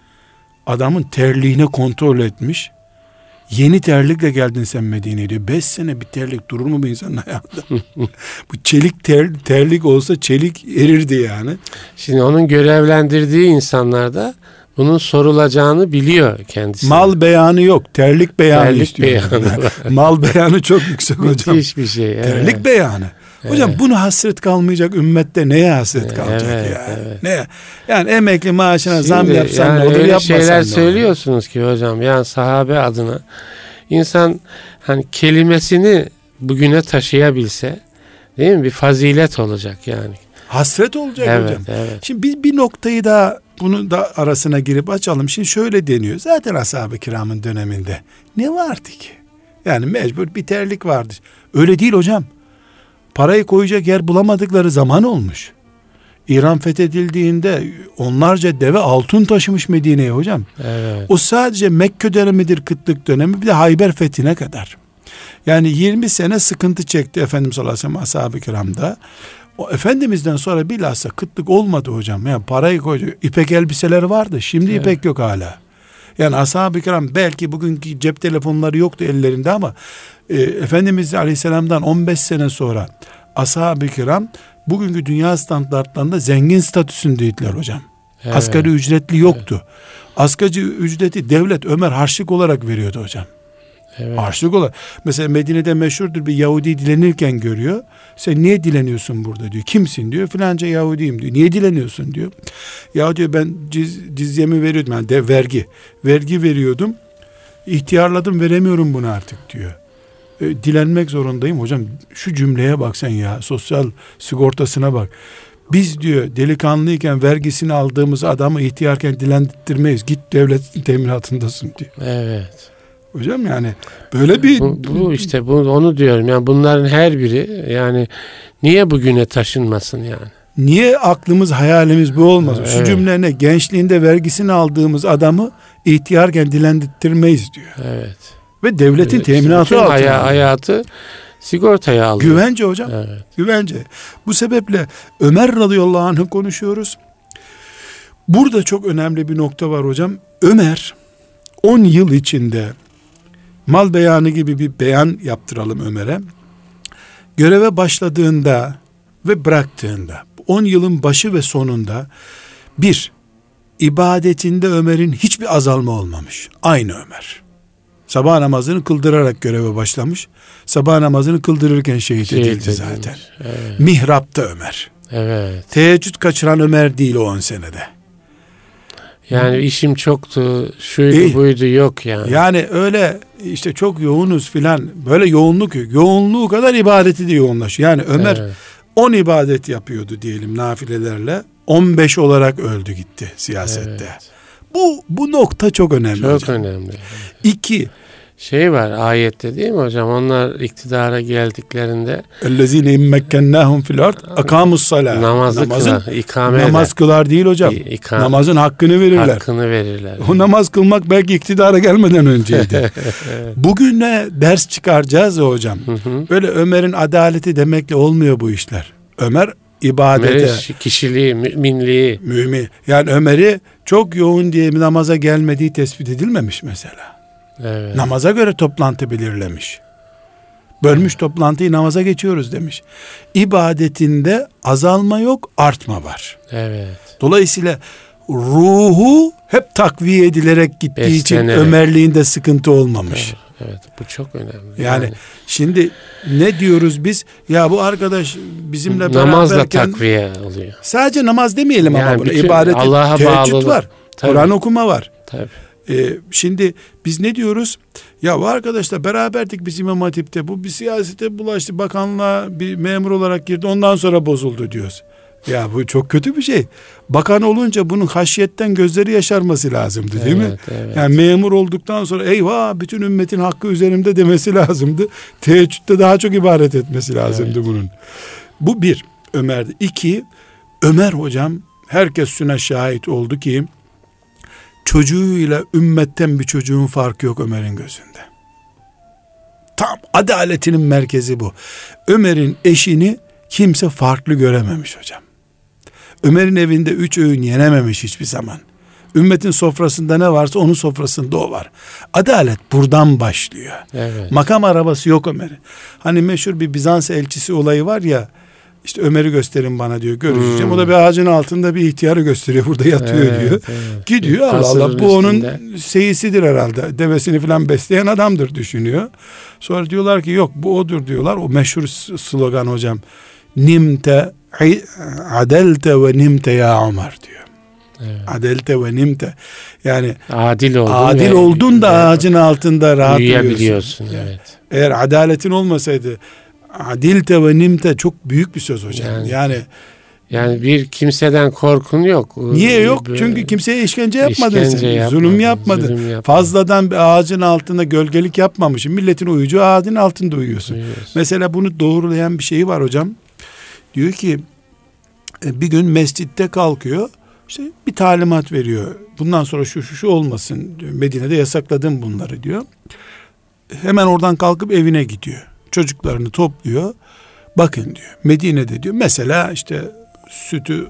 Adamın terliğine kontrol etmiş. Yeni terlikle geldin sen Medine'ye diyor. Beş sene bir terlik durur mu bir insanın ayağında? Bu çelik ter, terlik olsa çelik erirdi yani.
Şimdi onun görevlendirdiği insanlar da bunun sorulacağını biliyor kendisi.
Mal beyanı yok. Terlik beyanı
terlik
istiyor.
Beyanı
Mal beyanı çok yüksek hocam.
Müthiş bir şey. Evet.
Terlik beyanı. Hocam evet. Buna hasret kalmayacak ümmette neye hasret kalacak
evet,
yani?
Evet.
Ne? Yani emekli maaşına Şimdi, zam yapsan
yani
ne olur,
öyle
yapmasan
şeyler
ne
söylüyorsunuz
olur?
ki hocam, yani sahabe adına insan hani kelimesini bugüne taşıyabilse, değil mi? Bir fazilet olacak yani.
Hasret olacak
evet,
hocam.
Evet.
Şimdi biz bir noktayı da bunu da arasına girip açalım. Şimdi şöyle deniyor. Zaten ashab-ı kiramın döneminde ne vardı ki? Yani mecbur bir terlik vardı. Öyle değil hocam. Parayı koyacak yer bulamadıkları zaman olmuş. İran fethedildiğinde onlarca deve altın taşımış Medine'ye hocam.
Evet.
O sadece Mekke dönemidir, kıtlık dönemi, bir de Hayber fethine kadar. Yani yirmi sene sıkıntı çekti Efendimiz sallallahu aleyhi ve sellem ashab-ı kiramda. O Efendimiz'den sonra bilhassa kıtlık olmadı hocam. Yani parayı koyacak ipek elbiseler vardı. Şimdi evet. ipek yok hala. Yani ashab-ı kiram belki bugünkü cep telefonları yoktu ellerinde ama e, Efendimiz aleyhisselamdan on beş sene sonra ashab-ı kiram bugünkü dünya standartlarında zengin statüsündeydiler hocam. Evet. Asgari ücretli yoktu. Evet. Asgari ücreti devlet Ömer harçlık olarak veriyordu hocam. Evet. Harçlık olarak. Mesela Medine'de meşhurdur, bir Yahudi dilenirken görüyor. Sen niye dileniyorsun burada diyor. Kimsin diyor. Filanca Yahudiyim diyor. Niye dileniyorsun diyor. Ya diyor ben ciz, cizyemi veriyordum. Yani de vergi. Vergi veriyordum. İhtiyarladım, veremiyorum bunu artık diyor. E, dilenmek zorundayım. Hocam şu cümleye bak sen ya. Sosyal sigortasına bak. Biz diyor delikanlıyken vergisini aldığımız adamı ihtiyarken dilendirmeyiz. Git devletin teminatındasın diyor.
Evet.
Hocam yani böyle bir...
Bu, bu işte bu, onu diyorum. Yani bunların her biri yani niye bugüne taşınmasın yani?
Niye aklımız hayalimiz bu olmaz? Evet. Şu cümle ne? Gençliğinde vergisini aldığımız adamı ihtiyarken dilendirmeyiz diyor.
Evet.
Ve devletin evet, teminatı altında.
Haya, hayatı sigortaya alıyor.
Güvence hocam. Evet. Güvence. Bu sebeple Ömer radıyallahu anh'ı konuşuyoruz. Burada çok önemli bir nokta var hocam. Ömer on yıl içinde mal beyanı gibi bir beyan yaptıralım Ömer'e. Göreve başladığında ve bıraktığında on yılın başı ve sonunda bir, ibadetinde Ömer'in hiçbir azalma olmamış. Aynı Ömer. Sabah namazını kıldırarak göreve başlamış. Sabah namazını kıldırırken şehit, şehit edildi zaten. Edilmiş. Evet. Mihrapta Ömer.
Evet.
Teheccüd kaçıran Ömer değil o on senede.
Yani işim çoktu, şuydu e, buydu yok yani.
Yani öyle işte çok yoğunuz filan, böyle yoğunluk yok. Yoğunluğu kadar ibadeti de yoğunlaşıyor. Yani Ömer evet. on ibadet yapıyordu diyelim nafilelerle. on beş olarak öldü gitti siyasette. Evet. Bu bu nokta çok önemli
çok
hocam.
önemli.
İki,
şey var ayette değil mi hocam? Onlar iktidara geldiklerinde
اَلَّذ۪ينَ اِمَّكَّنَّاهُمْ فِي الْاَرْضِ اَقَامُ الصَّلَاةِ
namazı
namazın,
kılar, ikame
namaz
eder.
kılar değil hocam.
İkam,
namazın hakkını verirler.
Hakkını verirler.
O namaz kılmak belki iktidara gelmeden önceydi. Bugün ne ders çıkaracağız ya hocam. Hı hı. Böyle Ömer'in adaleti demekle olmuyor bu işler. Ömer ibadete,
Ömer'in kişiliği, müminliği.
Mümin. Yani Ömer'i çok yoğun diye namaza gelmediği tespit edilmemiş mesela.
Evet.
Namaza göre toplantı belirlemiş. Bölmüş evet. toplantıyı, namaza geçiyoruz demiş. İbadetinde azalma yok, artma var.
Evet.
Dolayısıyla ruhu hep takviye edilerek gittiği Beslenerek. için Ömerliğinde sıkıntı olmamış.
Evet. Evet, bu çok önemli.
Yani, yani şimdi ne diyoruz biz? Ya bu arkadaş bizimle beraberken
namazla takviye oluyor.
Sadece namaz demeyelim yani ama bunu. İbadet,
Allah'a
teheccüd var. Kur'an okuma var.
Tabii.
Ee, şimdi biz ne diyoruz? Ya bu arkadaşla beraberdik biz İmam Hatip'te. Bu bir siyasete bulaştı. Bakanlığa bir memur olarak girdi. Ondan sonra bozuldu diyoruz. Ya bu çok kötü bir şey. Bakan olunca bunun haşiyetten gözleri yaşarması lazımdı değil
evet,
mi?
Evet.
Yani memur olduktan sonra eyvah bütün ümmetin hakkı üzerimde demesi lazımdı. Teheccüde daha çok ibadet etmesi lazımdı evet. bunun. Bu bir Ömer'de. İki, Ömer hocam herkes şuna şahit oldu ki çocuğuyla ümmetten bir çocuğun farkı yok Ömer'in gözünde. Tam adaletinin merkezi bu. Ömer'in eşini kimse farklı görememiş hocam. Ömer'in evinde üç öğün yenememiş hiçbir zaman. Ümmetin sofrasında ne varsa onun sofrasında o var. Adalet buradan başlıyor.
Evet.
Makam arabası yok Ömer'in. Hani meşhur bir Bizans elçisi olayı var ya, işte Ömer'i gösterin bana diyor, görüşeceğim. Hmm. O da bir ağacın altında bir ihtiyarı gösteriyor, burada yatıyor evet, diyor. Evet. Gidiyor, Allah Allah, bu onun seyisidir herhalde. Devesini falan besleyen adamdır düşünüyor. Sonra diyorlar ki yok, bu odur diyorlar. O meşhur slogan hocam. Nimte adelte ve nimte ya Ömer diyor. Evet. Adelte ve nimte. Yani
adil oldun,
adil oldun da ağacın altında rahat
uyuyabiliyorsun. Evet.
Eğer adaletin olmasaydı, adilte ve nimte çok büyük bir söz hocam. Yani yani,
yani bir kimseden korkun yok.
Niye yok? Böyle, çünkü kimseye işkence yapmadın
işkence
sen.
Yapmadın,
zulüm yapmadın.
Zulüm yapmadın.
Fazladan bir ağacın altında gölgelik yapmamışsın. Milletin uyucu ağacın altında uyuyorsun. Uyuyorsun. Mesela bunu doğrulayan bir şey var hocam. Diyor ki bir gün mescitte kalkıyor. İşte bir talimat veriyor. Bundan sonra şu şu şu olmasın. Medine'de yasakladım bunları diyor. Hemen oradan kalkıp evine gidiyor. Çocuklarını topluyor. Bakın diyor, Medine'de diyor mesela işte sütü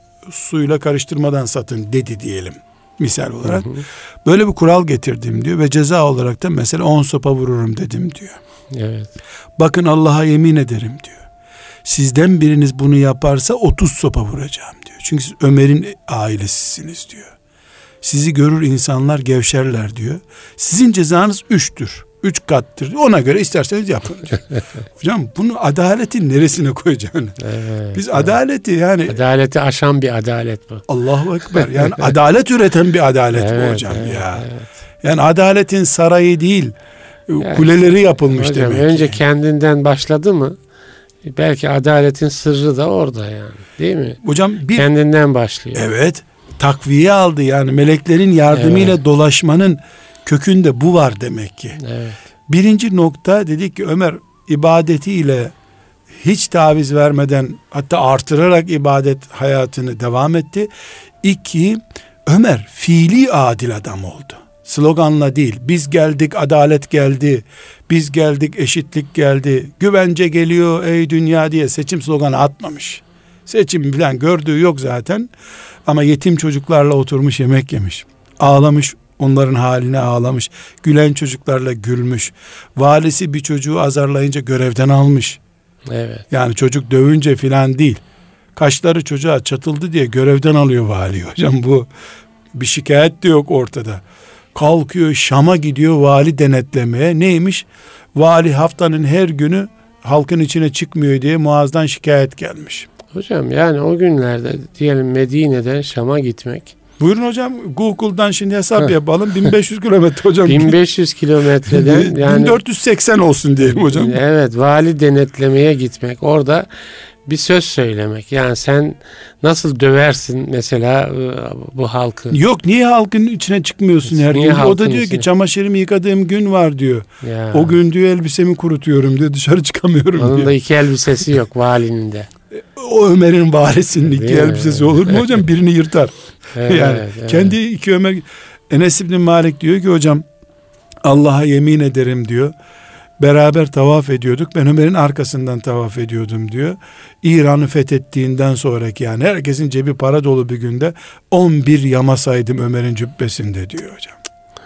suyla karıştırmadan satın dedi diyelim misal olarak. Hı hı. Böyle bir kural getirdim diyor ve ceza olarak da mesela on sopa vururum dedim diyor.
Evet.
Bakın Allah'a yemin ederim diyor. Sizden biriniz bunu yaparsa otuz sopa vuracağım diyor. Çünkü siz Ömer'in ailesisiniz diyor. Sizi görür insanlar gevşerler diyor. Sizin cezanız üçtür. Üç kattır. Ona göre isterseniz yapın. Hocam bunu adaletin neresine koyacaksın? Evet, Biz evet. adaleti yani.
Adaleti aşan bir adalet bu.
Allahu Ekber. Yani adalet üreten bir adalet evet, bu hocam evet, ya. Evet. Yani adaletin sarayı değil, yani, kuleleri yapılmış hocam, demek.
Önce kendinden başladı mı? Belki adaletin sırrı da orada yani. Değil mi?
Hocam bir,
kendinden başlıyor.
Evet. Takviye aldı yani meleklerin yardımıyla evet. dolaşmanın kökünde bu var demek ki.
Evet.
Birinci nokta dedik ki Ömer ibadetiyle hiç taviz vermeden hatta artırarak ibadet hayatını devam etti. İki, Ömer fiili adil adam oldu. Sloganla değil, biz geldik adalet geldi, biz geldik eşitlik geldi, güvence geliyor ey dünya diye seçim sloganı atmamış. Seçim falan gördüğü yok zaten ama yetim çocuklarla oturmuş yemek yemiş, ağlamış, onların haline ağlamış, gülen çocuklarla gülmüş, valisi bir çocuğu azarlayınca görevden almış.
Evet.
Yani çocuk dövünce filan değil, kaşları çocuğa çatıldı diye görevden alıyor vali. Hocam bu bir şikayet de yok ortada. Kalkıyor Şam'a gidiyor vali denetlemeye. Neymiş? Vali haftanın her günü halkın içine çıkmıyor diye Muaz'dan şikayet gelmiş.
Hocam yani o günlerde diyelim Medine'den Şam'a gitmek.
Buyurun hocam, Google'dan şimdi hesap yapalım. bin beş yüz kilometre hocam.
bin beş yüz kilometreden yani
bin dört yüz seksen olsun diyelim hocam.
Evet, vali denetlemeye gitmek. Orada bir söz söylemek. Yani sen nasıl döversin mesela bu halkı?
Yok, niye halkın içine çıkmıyorsun her gün? O da diyor içine? ki çamaşırımı yıkadığım gün var diyor. Ya. O gün diyor elbisemi kurutuyorum diyor, dışarı çıkamıyorum
Onun
diyor.
Onun da iki elbisesi yok valinin de.
O Ömer'in varisinin iki Değil elbisesi mi? olur mu hocam? Birini yırtar. Evet, yani evet. Kendi iki Ömer. Enes İbn Malik diyor ki hocam Allah'a yemin ederim diyor. Beraber tavaf ediyorduk. Ben Ömer'in arkasından tavaf ediyordum diyor. İran'ı fethettiğinden sonraki yani herkesin cebi para dolu bir günde on bir yama saydım Ömer'in cübbesinde diyor hocam.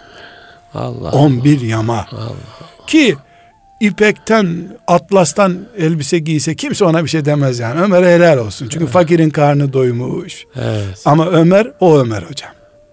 Allah
on bir yama.
Allah Allah.
Ki İpekten, atlastan elbise giyse kimse ona bir şey demez yani. Ömer'e helal olsun. Çünkü evet. fakirin karnı doymuş.
Evet.
Ama Ömer, o Ömer hocam.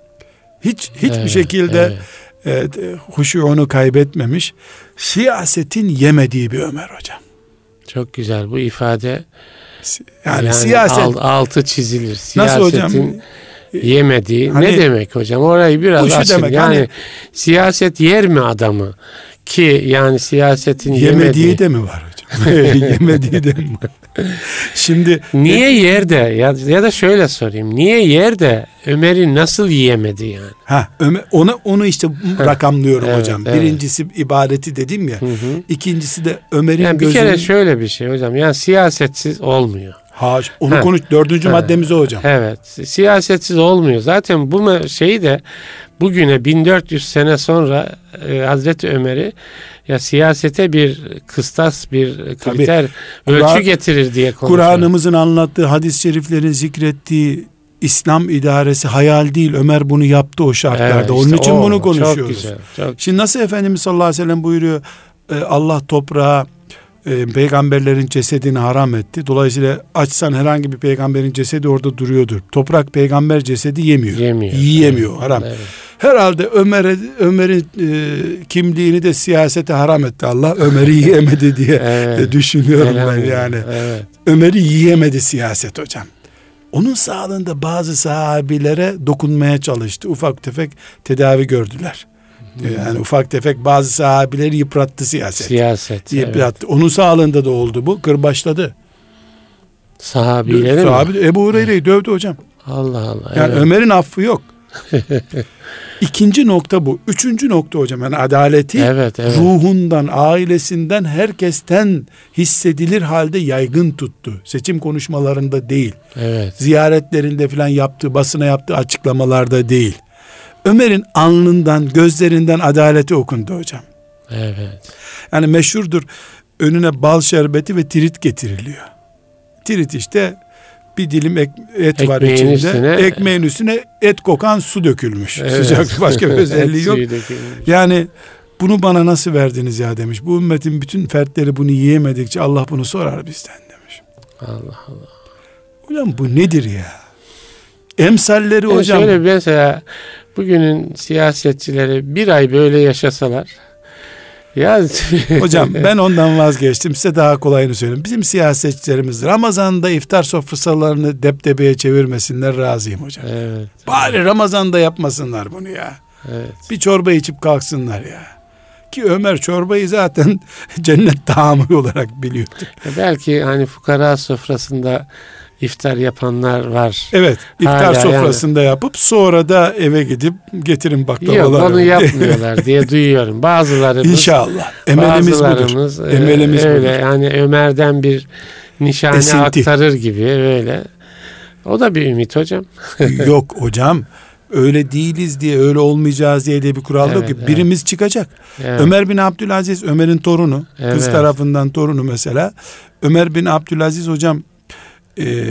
Hiç hiçbir evet, şekilde evet. e, huşuğunu kaybetmemiş. Siyasetin yemediği bir Ömer hocam.
Çok güzel bu ifade.
Yani, yani siyaset
alt, altı çizilir. Siyasetin
nasıl hocam?
Yemediği
hani,
ne demek hocam? Orayı biraz açın. Demek, yani hani, siyaset yer mi adamı? Ki yani siyasetin
yemediği
yemediği
de mi var hocam? Yemediği de mi var? Şimdi
niye yer de ya, ya da şöyle sorayım. Niye yer de Ömer'i nasıl yiyemedi yani?
Ha, Ömer, onu onu işte rakamlıyorum
evet,
hocam.
Evet.
Birincisi ibadeti dedim ya. Hı hı. İkincisi de Ömer'in
yani bir
gözünün...
kere şöyle bir şey hocam. Yani siyasetsiz olmuyor.
Haş, onu
ha.
konuş. Dördüncü ha. maddemiz o hocam.
Evet. Siyasetsiz olmuyor. Zaten bu şeyi de bugüne bin dört yüz sene sonra e, Hazreti Ömer'i ya siyasete bir kıstas, bir kriter, Tabii, ölçü Kur'an, getirir diye konuşuyor.
Kur'an'ımızın anlattığı, hadis-i şeriflerin zikrettiği İslam idaresi hayal değil. Ömer bunu yaptı o şartlarda. Evet, işte Onun için o, bunu konuşuyoruz. Çok güzel, çok Şimdi nasıl Efendimiz sallallahu aleyhi ve sellem buyuruyor, e, Allah toprağa e, peygamberlerin cesedini haram etti. Dolayısıyla açsan herhangi bir peygamberin cesedi orada duruyordur. Toprak peygamber cesedi yemiyor. Yemiyor. Yiyemiyor. Evet, haram. Evet. Herhalde Ömer'e Ömer'in e, kimliğini de siyasete haram etti Allah. Ömer'i yiyemedi diye evet, düşünüyorum ben yani. Evet. Ömer'i yiyemedi siyaset hocam. Onun sağlığında bazı sahabilere dokunmaya çalıştı. Ufak tefek tedavi gördüler. Hmm. Yani ufak tefek bazı sahabileri yıprattı siyaset. Siyaset. Yıprattı. Evet. Onun sağlığında da oldu bu. Kırbaçladı.
Sahabileri
Sahabi, mi? Ebu Hureyre'yi dövdü hocam.
Allah Allah.
Yani evet. Ömer'in affı yok. İkinci nokta bu. Üçüncü nokta hocam. Yani adaleti evet, evet. ruhundan, ailesinden, herkesten hissedilir halde yaygın tuttu. Seçim konuşmalarında değil. Evet. Ziyaretlerinde falan yaptığı, basına yaptığı açıklamalarda değil. Ömer'in alnından, gözlerinden adaleti okundu hocam. Evet. Yani meşhurdur. Önüne bal şerbeti ve tirit getiriliyor. Tirit işte bir dilim et, et var içinde. Üstüne, ekmeğin üstüne et kokan su dökülmüş. Evet. Sıcak, başka bir özelliği yok. Yani bunu bana nasıl verdiniz ya demiş. Bu ümmetin bütün fertleri bunu yiyemedikçe Allah bunu sorar bizden demiş. Allah Allah. Hocam bu nedir ya? Emsalleri yani hocam.
Şöyle mesela bugünün siyasetçileri bir ay böyle yaşasalar. Ya
hocam ben ondan vazgeçtim. Size daha kolayını söyleyeyim. Bizim siyasetçilerimiz Ramazan'da iftar sofralarını depdebeye çevirmesinler, razıyım hocam. Evet. Bari Ramazan'da yapmasınlar bunu ya. Evet. Bir çorba içip kalksınlar ya. Ki Ömer çorbayı zaten cennet taamı olarak biliyordu.
Belki hani fukara sofrasında iftar yapanlar var.
Evet, iftar hala sofrasında yani yapıp sonra da eve gidip getirin baklavaları.
Yok, onu yapmıyorlar diye duyuyorum. Bazılarımız
İnşallah. Emelimiz budur.
Emelimiz öyle budur. Yani Ömer'den bir nişane Esinti. aktarır gibi öyle. O da bir ümit hocam.
Yok hocam. Öyle değiliz diye, öyle olmayacağız diye de bir kural evet, yok ki. Evet. Birimiz çıkacak. Evet. Ömer bin Abdülaziz, Ömer'in torunu, evet. kız tarafından torunu mesela. Ömer bin Abdülaziz hocam, Ee,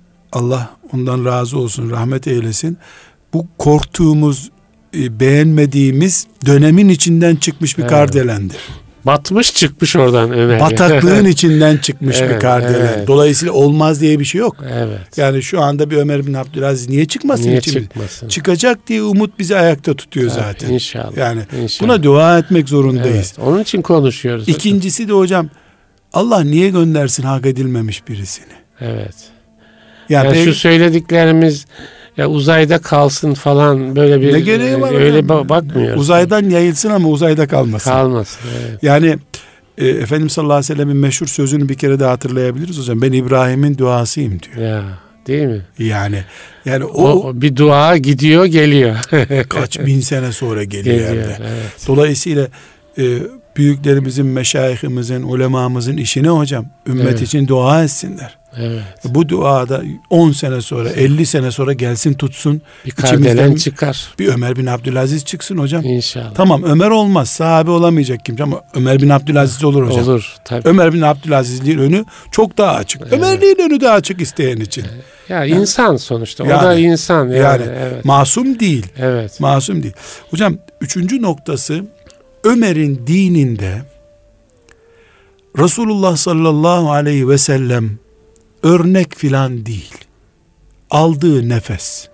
Allah ondan razı olsun, rahmet eylesin. Bu korktuğumuz, e, beğenmediğimiz dönemin içinden çıkmış bir evet. kardelendir.
Batmış çıkmış oradan Ömer.
Bataklığın içinden çıkmış evet, bir kardelen. Evet. Dolayısıyla olmaz diye bir şey yok. Evet. Yani şu anda bir Ömer bin Abdülaziz niye çıkmasın? Niye çıkmasın? Çıkacak diye umut bizi ayakta tutuyor tabii, zaten. İnşallah. Yani inşallah. Buna dua etmek zorundayız. Evet,
onun için konuşuyoruz.
İkincisi hocam. de hocam, Allah niye göndersin hak edilmemiş birisini?
Evet. Yani, yani şu söylediklerimiz ya uzayda kalsın falan böyle bir
ne gereği var
öyle ba- bakmıyoruz.
Uzaydan yayılsın ama uzayda kalmasın.
Kalmasın. Evet.
Yani e, Efendimiz sallallahu aleyhi ve sellem'in meşhur sözünü bir kere daha hatırlayabiliriz hocam. Ben İbrahim'in duasıyım diyor. Ya,
değil mi?
Yani yani o,
o bir dua gidiyor geliyor.
kaç bin sene sonra geliyor. geliyor evet. Dolayısıyla e, büyüklerimizin, meşayihimizin, ulemamızın işi ne hocam? Ümmet evet. için dua etsinler. Evet. Bu duada on sene sonra, elli sene sonra gelsin tutsun.
Bir kardelen çıkar.
Bir Ömer bin Abdülaziz çıksın hocam.
İnşallah.
Tamam, Ömer olmaz, sahabe olamayacak kimse ama Ömer bin Abdülaziz olur hocam. Olur tabii. Ömer bin Abdülaziz'liğin önü çok daha açık. Evet. Ömerliğin önü daha açık isteyen için.
Evet. Ya yani, insan sonuçta. O yani, da insan. Yani, yani
evet. masum değil.
Evet.
Masum değil. Hocam üçüncü noktası, Ömer'in dininde Resulullah sallallahu aleyhi ve sellem örnek filan değil. Aldığı nefes.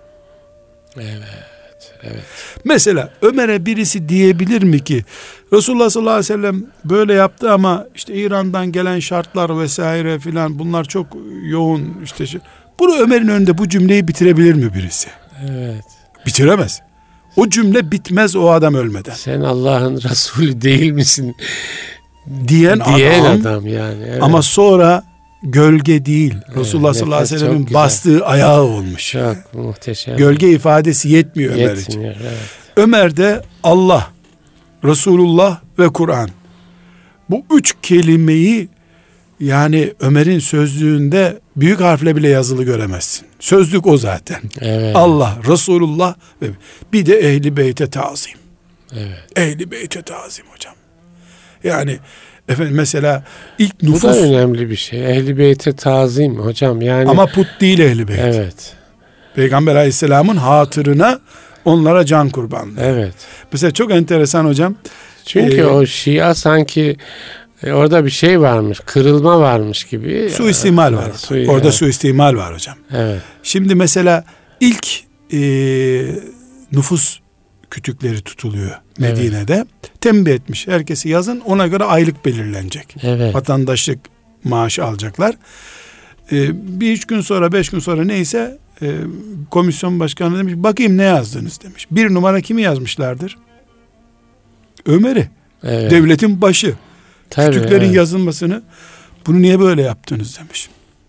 Evet, evet.
Mesela Ömer'e birisi diyebilir mi ki Resulullah sallallahu aleyhi ve sellem böyle yaptı ama işte İran'dan gelen şartlar vesaire filan bunlar çok yoğun işte şey. Bunu Ömer'in önünde bu cümleyi bitirebilir mi birisi?
Evet.
Bitiremez. O cümle bitmez o adam ölmeden.
Sen Allah'ın Resulü değil misin?
Diyen,
Diyen
adam,
adam yani. Evet.
Ama sonra gölge değil. Evet, Resulullah sallallahu aleyhi ve sellem'in bastığı ayağı olmuş.
Çok muhteşem.
Gölge ifadesi yetmiyor Ömer için.
Evet.
Ömer de Allah, Resulullah ve Kur'an. Bu üç kelimeyi yani Ömer'in sözlüğünde büyük harfle bile yazılı göremezsin. Sözlük o zaten.
Evet.
Allah, Resulullah ve bir de Ehl-i Beyt'e tazim.
Evet.
Ehl-i Beyt'e tazim hocam. Yani efendim mesela ilk nüfus.
Bu da önemli bir şey. Ehl-i Beyt'e tazim hocam. Yani
ama put değil Ehl-i Beyt.
Evet.
Peygamber Aleyhisselam'ın hatırına onlara can kurbanlığı.
Evet.
Mesela çok enteresan hocam.
Çünkü ee, o Şia sanki e, orada bir şey varmış, kırılma varmış gibi.
Suistimal var. Orada, Sui, orada evet. suistimal var hocam.
Evet.
Şimdi mesela ilk e, nüfus kütükleri tutuluyor Medine'de. Evet. Tembih etmiş. Herkesi yazın, ona göre aylık belirlenecek.
Evet.
Vatandaşlık maaşı alacaklar. E, bir üç gün sonra, beş gün sonra neyse e, komisyon başkanı demiş, bakayım ne yazdınız demiş. Bir numara kimi yazmışlardır? Ömer'i.
Evet.
Devletin başı.
Tabii,
kütüklerin
evet.
yazılmasını, bunu niye böyle yaptınız demiş.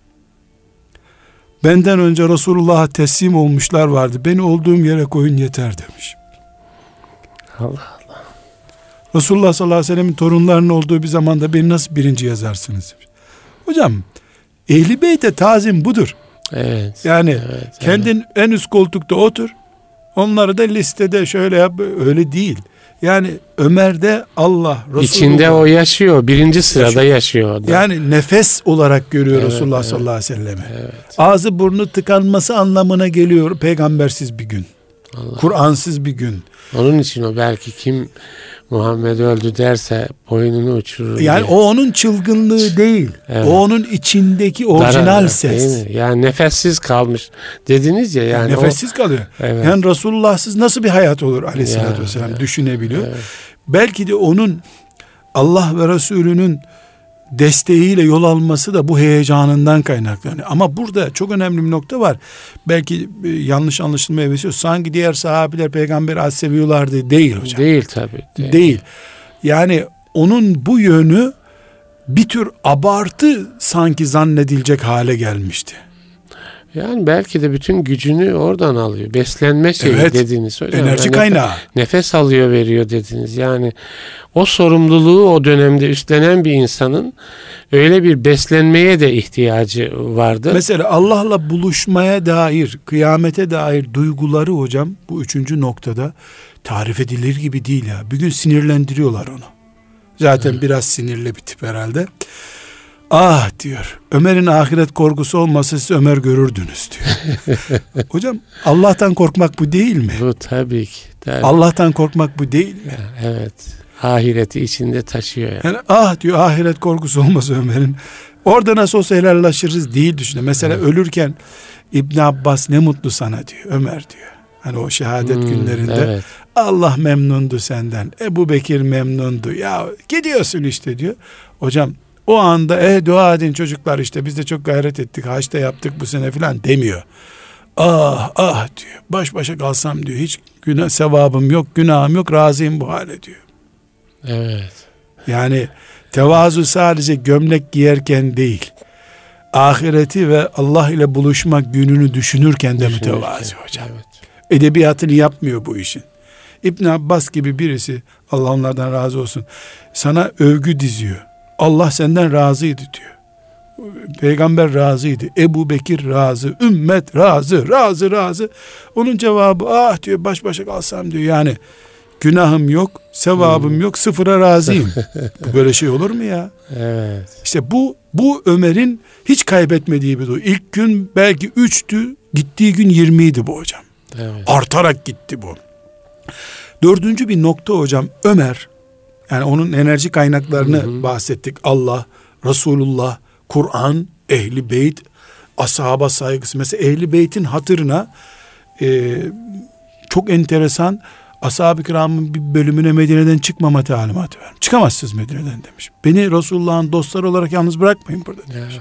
Benden önce Resulullah'a teslim olmuşlar vardı. Beni olduğum yere koyun yeter demiş.
Allah Allah.
Resulullah sallallahu aleyhi ve sellem'in torunlarının olduğu bir zamanda beni nasıl birinci yazarsınız demiş. Hocam Ehl-i Beyt'e tazim budur.
Evet.
Yani
evet,
kendin evet. en üst koltukta otur. Onları da listede şöyle yap, öyle değil. Yani Ömer'de Allah, Resulullah.
İçinde o yaşıyor. Birinci sırada yaşıyor. yaşıyor
yani nefes olarak görüyor evet, Resulullah evet. sallallahu aleyhi ve sellemi.
Evet.
Ağzı burnu tıkanması anlamına geliyor peygambersiz bir gün. Kur'ansız bir gün.
Onun için o belki kim Muhammed öldü derse boynunu uçurur.
Yani diye. O onun çılgınlığı değil. Evet. O onun içindeki orijinal Dara, ses.
Yani nefessiz kalmış dediniz ya. Yani, yani
nefessiz o, kalıyor. Evet. Yani Resulullah'sız nasıl bir hayat olur aleyhissalatü ya, vesselam evet. düşünebiliyor. Evet. Belki de onun Allah ve Resulünün desteğiyle yol alması da bu heyecanından kaynaklanıyor. Ama burada çok önemli bir nokta var. Belki yanlış anlaşılmaya vesile. Sanki diğer sahabiler peygamberi az seviyorlardı. Değil hocam.
Değil tabii.
Değil. değil. Yani onun bu yönü bir tür abartı sanki zannedilecek hale gelmişti.
Yani belki de bütün gücünü oradan alıyor. Beslenme şeyi evet, dediğiniz hocam.
Enerji yani kaynağı.
Nefes, nefes alıyor, veriyor dediniz. Yani o sorumluluğu o dönemde üstlenen bir insanın öyle bir beslenmeye de ihtiyacı vardı.
Mesela Allah'la buluşmaya dair, kıyamete dair duyguları hocam bu üçüncü noktada tarif edilir gibi değil ya. Bir gün sinirlendiriyorlar onu. Zaten Hı. biraz sinirli bir tip herhalde. Ah diyor, Ömer'in ahiret korkusu olmasa siz Ömer görürdünüz diyor. Hocam Allah'tan korkmak bu değil mi?
Bu tabii ki. Tabii.
Allah'tan korkmak bu değil mi?
Ya, evet. Ahireti içinde taşıyor yani.
yani. Ah diyor, ahiret korkusu olmasa Ömer'in. Orada nasıl olsa helallaşırız değil düşünün. Mesela evet. ölürken İbn Abbas ne mutlu sana diyor, Ömer diyor. Hani o şehadet hmm, günlerinde evet. Allah memnundu senden. Ebu Bekir memnundu. Ya gidiyorsun işte diyor. Hocam o anda eh dua edin çocuklar, işte biz de çok gayret ettik, haçta yaptık bu sene filan demiyor. Ah ah diyor, baş başa kalsam diyor, hiç günah sevabım yok, günahım yok, razıyım bu hale diyor.
Evet.
Yani tevazu sadece gömlek giyerken değil, ahireti ve Allah ile buluşmak gününü düşünürken de mütevazi hocam. Evet. Edebiyatını yapmıyor bu işin. İbn Abbas gibi birisi, Allah onlardan razı olsun, sana övgü diziyor. Allah senden razıydı diyor. Peygamber razıydı. Ebu Bekir razı. Ümmet razı. Razı razı. Onun cevabı ah diyor, baş başa kalsam diyor. Yani günahım yok, sevabım hmm. yok, sıfıra razıyım. Böyle şey olur mu ya?
Evet.
İşte bu bu Ömer'in hiç kaybetmediği bir durum. İlk gün belki üçtü, gittiği gün yirmiydi bu hocam.
Evet.
Artarak gitti bu. Dördüncü bir nokta hocam, Ömer, yani onun enerji kaynaklarını hı hı. bahsettik. Allah, Resulullah, Kur'an, Ehl-i Beyt, ashaba saygısı. Mesela Ehl-i Beyt'in hatırına e, çok enteresan, ashab-ı kiramın bir bölümüne Medine'den çıkmama talimatı vermiş. Çıkamazsınız Medine'den demiş. Beni Resulullah'ın dostları olarak yalnız bırakmayın burada demiş. Ya.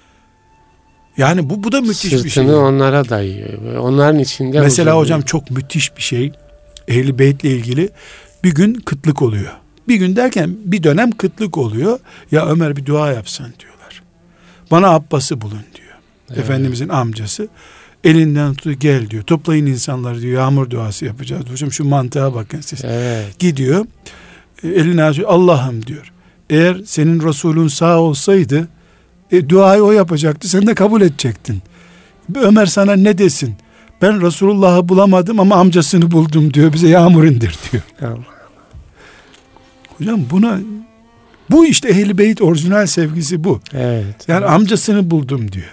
Yani bu bu da müthiş
Sırtını
bir şey.
Sırtını onlara dayıyor. Onların içinde.
Mesela hocam çok müthiş bir şey. Ehl-i Beyt'le ilgili bir gün kıtlık oluyor. Bir gün derken bir dönem kıtlık oluyor. Ya Ömer bir dua yapsan diyorlar. Bana Abbas'ı bulun diyor.
Evet.
Efendimizin amcası. Elinden tutuyor, gel diyor. Toplayın insanları diyor. Yağmur duası yapacağız. Hocam şu mantığa bakın siz.
Evet.
Gidiyor. Elini açıyor. Allah'ım diyor. Eğer senin Resulün sağ olsaydı e, duayı o yapacaktı. Sen de kabul edecektin. Ömer sana ne desin? Ben Resulullah'ı bulamadım ama amcasını buldum diyor. Bize yağmur indir diyor.
Allah.
Hocam buna, bu işte Ehl-i Beyt orijinal sevgisi bu.
Evet.
Yani
evet.
amcasını buldum diyor.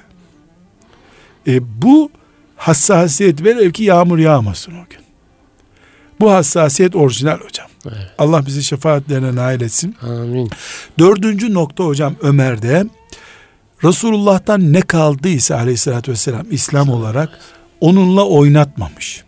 E, bu hassasiyet, velev ki yağmur yağmasın o gün. Bu hassasiyet orijinal hocam.
Evet.
Allah bizi şefaatlerine nail etsin.
Amin.
Dördüncü nokta hocam Ömer'de, Resulullah'tan ne kaldıysa aleyhissalatü vesselam İslam olarak onunla oynatmamış.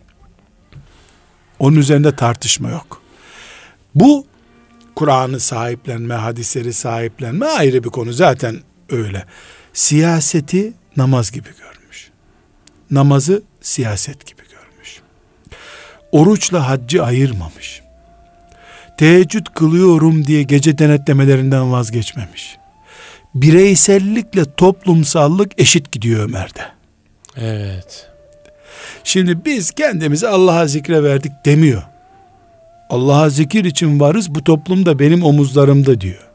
Onun üzerinde tartışma yok. Bu Kur'an'ı sahiplenme, hadisleri sahiplenme ayrı bir konu. Zaten öyle. Siyaseti namaz gibi görmüş. Namazı siyaset gibi görmüş. Oruçla haccı ayırmamış. Teheccüd kılıyorum diye gece denetlemelerinden vazgeçmemiş. Bireysellikle toplumsallık eşit gidiyor Ömer'de.
Evet.
Şimdi biz kendimizi Allah'a zikre verdik demiyor. Allah'a zikir için varız, bu toplumda benim omuzlarımda diyor.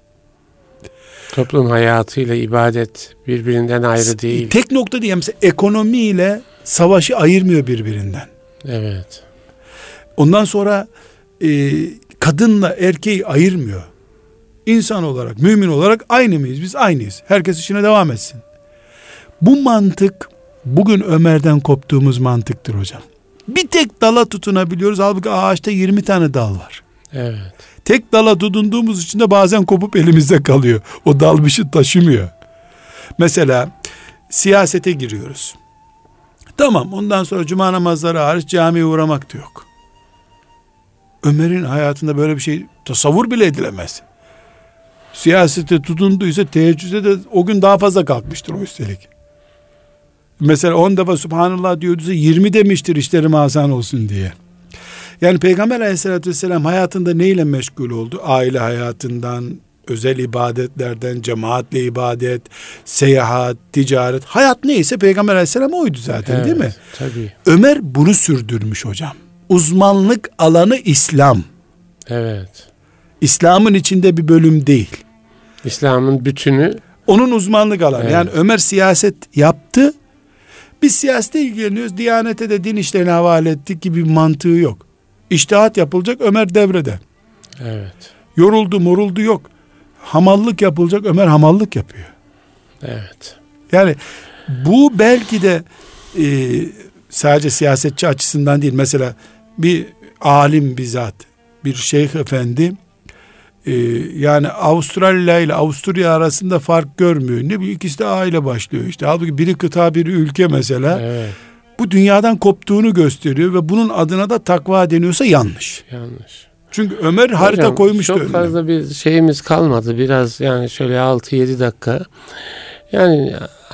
Toplum hayatıyla ibadet birbirinden ayrı değil.
Tek nokta diye mesela ekonomiyle savaşı ayırmıyor birbirinden.
Evet.
Ondan sonra e, kadınla erkeği ayırmıyor. İnsan olarak, mümin olarak aynı mıyız? Biz aynıyız. Herkes işine devam etsin. Bu mantık bugün Ömer'den koptuğumuz mantıktır hocam. Bir tek dala tutunabiliyoruz. Halbuki ağaçta yirmi tane dal var.
Evet.
Tek dala tutunduğumuz için de bazen kopup elimizde kalıyor. O dal bir şey taşımıyor. Mesela siyasete giriyoruz. Tamam, ondan sonra cuma namazları hariç camiye uğramak da yok. Ömer'in hayatında böyle bir şey tasavvur bile edilemez. Siyasete tutunduysa teheccüde de o gün daha fazla kalkmıştır o üstelik. Mesela on defa Subhanallah diyorduysa yirmi demiştir işlerim asan olsun diye. Yani Peygamber aleyhissalatü vesselam hayatında neyle meşgul oldu? Aile hayatından, özel ibadetlerden, cemaatle ibadet, seyahat, ticaret. Hayat neyse Peygamber aleyhisselam oydu zaten,
evet,
değil mi?
Tabii.
Ömer bunu sürdürmüş hocam. Uzmanlık alanı İslam.
Evet.
İslam'ın içinde bir bölüm değil.
İslam'ın bütünü.
Onun uzmanlık alanı.
Evet.
Yani Ömer siyaset yaptı. Biz siyasete ilgileniyoruz. Diyanete de din işlerine havale ettik gibi bir mantığı yok. İçtihat yapılacak, Ömer devrede.
Evet.
Yoruldu moruldu yok. Hamallık yapılacak, Ömer hamallık yapıyor.
Evet.
Yani bu belki de e, sadece siyasetçi açısından değil. Mesela bir alim bizzat, bir şeyh efendi e, yani Avustralya ile Avusturya arasında fark görmüyor. Ne bileyim, ikisi de A ile başlıyor işte. Halbuki biri kıta biri ülke mesela.
Evet.
Bu dünyadan koptuğunu gösteriyor ve bunun adına da takva deniyorsa yanlış.
Yanlış.
Çünkü Ömer harita
Hocam,
koymuştu
çok
önüne.
fazla bir şeyimiz kalmadı. Biraz yani şöyle altı yedi dakika. Yani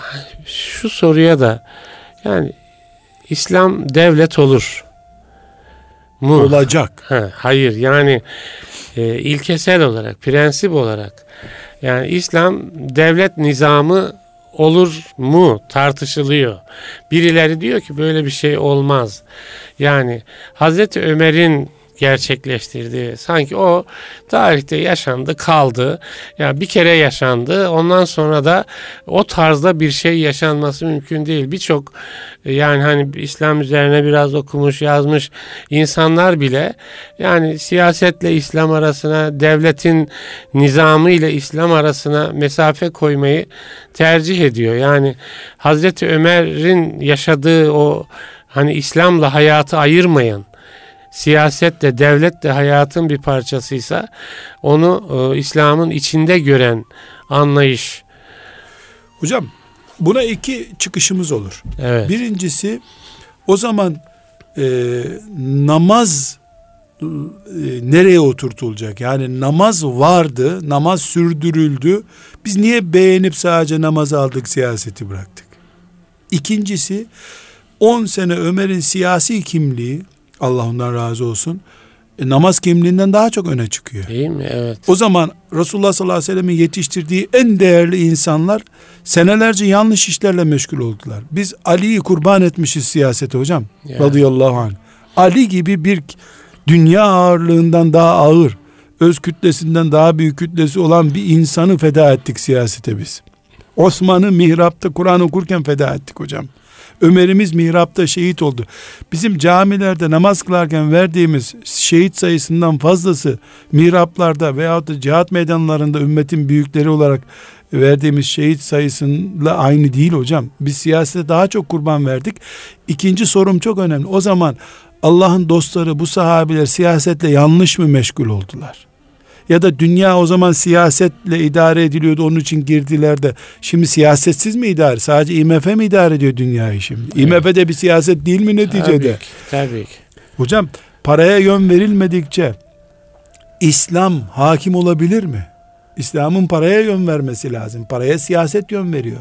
şu soruya da, yani İslam devlet olur mu?
Olacak.
Ha, hayır yani e, ilkesel olarak, prensip olarak yani İslam devlet nizamı olur mu tartışılıyor. Birileri diyor ki böyle bir şey olmaz. Yani Hazreti Ömer'in gerçekleştirdiği, sanki o tarihte yaşandı kaldı. Yani bir kere yaşandı. Ondan sonra da o tarzda bir şey yaşanması mümkün değil. Birçok yani hani İslam üzerine biraz okumuş yazmış insanlar bile yani siyasetle İslam arasına, devletin nizamı ile İslam arasına mesafe koymayı tercih ediyor. Yani Hazreti Ömer'in yaşadığı o hani İslam'la hayatı ayırmayan, siyasetle, devletle hayatın bir parçasıysa onu e, İslam'ın içinde gören anlayış.
Hocam buna iki çıkışımız olur.
Evet.
Birincisi, o zaman e, namaz e, nereye oturtulacak? Yani namaz vardı, namaz sürdürüldü. Biz niye beğenip sadece namaz aldık, siyaseti bıraktık? İkincisi, on sene Ömer'in siyasi kimliği, Allah ondan razı olsun, e, namaz kimliğinden daha çok öne çıkıyor.
Değil mi? Evet.
O zaman Resulullah sallallahu aleyhi ve sellem'in yetiştirdiği en değerli insanlar senelerce yanlış işlerle meşgul oldular. Biz Ali'yi kurban etmişiz siyasete hocam. Ya. Radıyallahu anh. Ali gibi bir dünya ağırlığından daha ağır, öz kütlesinden daha büyük kütlesi olan bir insanı feda ettik siyasete biz. Osman'ı mihrapta Kur'an okurken feda ettik hocam. Ömer'imiz mihrapta şehit oldu. Bizim camilerde namaz kılarken verdiğimiz şehit sayısından fazlası mihraplarda veyahut da cihat meydanlarında ümmetin büyükleri olarak verdiğimiz şehit sayısıyla aynı değil hocam. Biz siyasete daha çok kurban verdik. İkinci sorum çok önemli. O zaman Allah'ın dostları, bu sahabiler siyasetle yanlış mı meşgul oldular? Ya da dünya o zaman siyasetle idare ediliyordu, onun için girdiler de şimdi siyasetsiz mi idare? Sadece I M F mi idare ediyor dünyayı şimdi? Evet. I M F de bir siyaset değil mi neticede?
Tabii ki, tabii ki.
Hocam paraya yön verilmedikçe İslam hakim olabilir mi? İslam'ın paraya yön vermesi lazım. Paraya siyaset yön veriyor.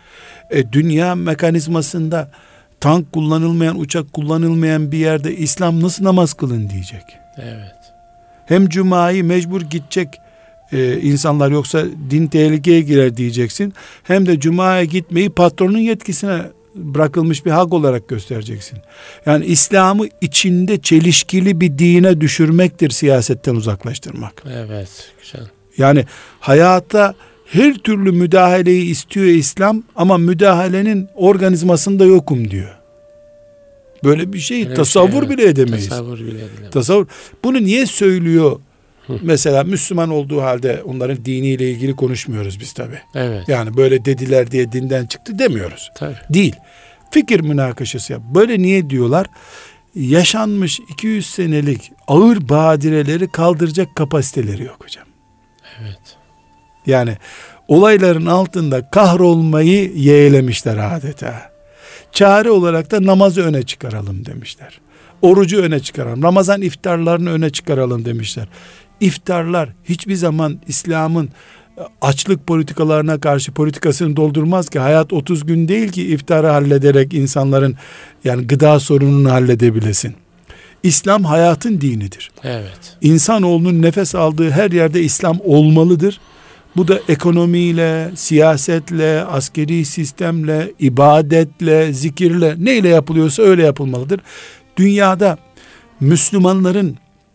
E, dünya mekanizmasında tank kullanılmayan, uçak kullanılmayan bir yerde İslam nasıl namaz kılın diyecek.
Evet.
Hem cumayı mecbur gidecek e, insanlar, yoksa din tehlikeye girer diyeceksin. Hem de cumaya gitmeyi patronun yetkisine bırakılmış bir hak olarak göstereceksin. Yani İslam'ı içinde çelişkili bir dine düşürmektir siyasetten uzaklaştırmak.
Evet, güzel.
Yani hayata her türlü müdahaleyi istiyor İslam ama müdahalenin organizmasında yokum diyor. Böyle bir şey Öyle tasavvur şey, bile edemeyiz.
Tasavvur bile edilemez.
Tasavvur. Bunu niye söylüyor? Hı. Mesela Müslüman olduğu halde onların diniyle ilgili konuşmuyoruz biz tabii.
Evet.
Yani böyle dediler diye dinden çıktı demiyoruz.
Tabii.
Değil. Fikir münakaşası yap. Böyle niye diyorlar? Yaşanmış iki yüz senelik ağır badireleri kaldıracak kapasiteleri yok hocam.
Evet.
Yani olayların altında kahrolmayı yeğlemişler adeta. Çare olarak da namazı öne çıkaralım demişler. Orucu öne çıkaralım. Ramazan iftarlarını öne çıkaralım demişler. İftarlar hiçbir zaman İslam'ın açlık politikalarına karşı politikasını doldurmaz ki. Hayat otuz gün değil ki iftarı hallederek insanların yani gıda sorununu halledebilesin. İslam hayatın dinidir.
Evet.
İnsanoğlunun nefes aldığı her yerde İslam olmalıdır. Bu da ekonomiyle, siyasetle, askeri sistemle, ibadetle, zikirle, neyle yapılıyorsa öyle yapılmalıdır. Dünyada Müslümanların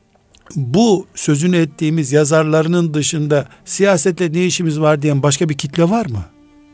bu sözünü ettiğimiz yazarlarının dışında siyasetle ne işimiz var diyen başka bir kitle var mı?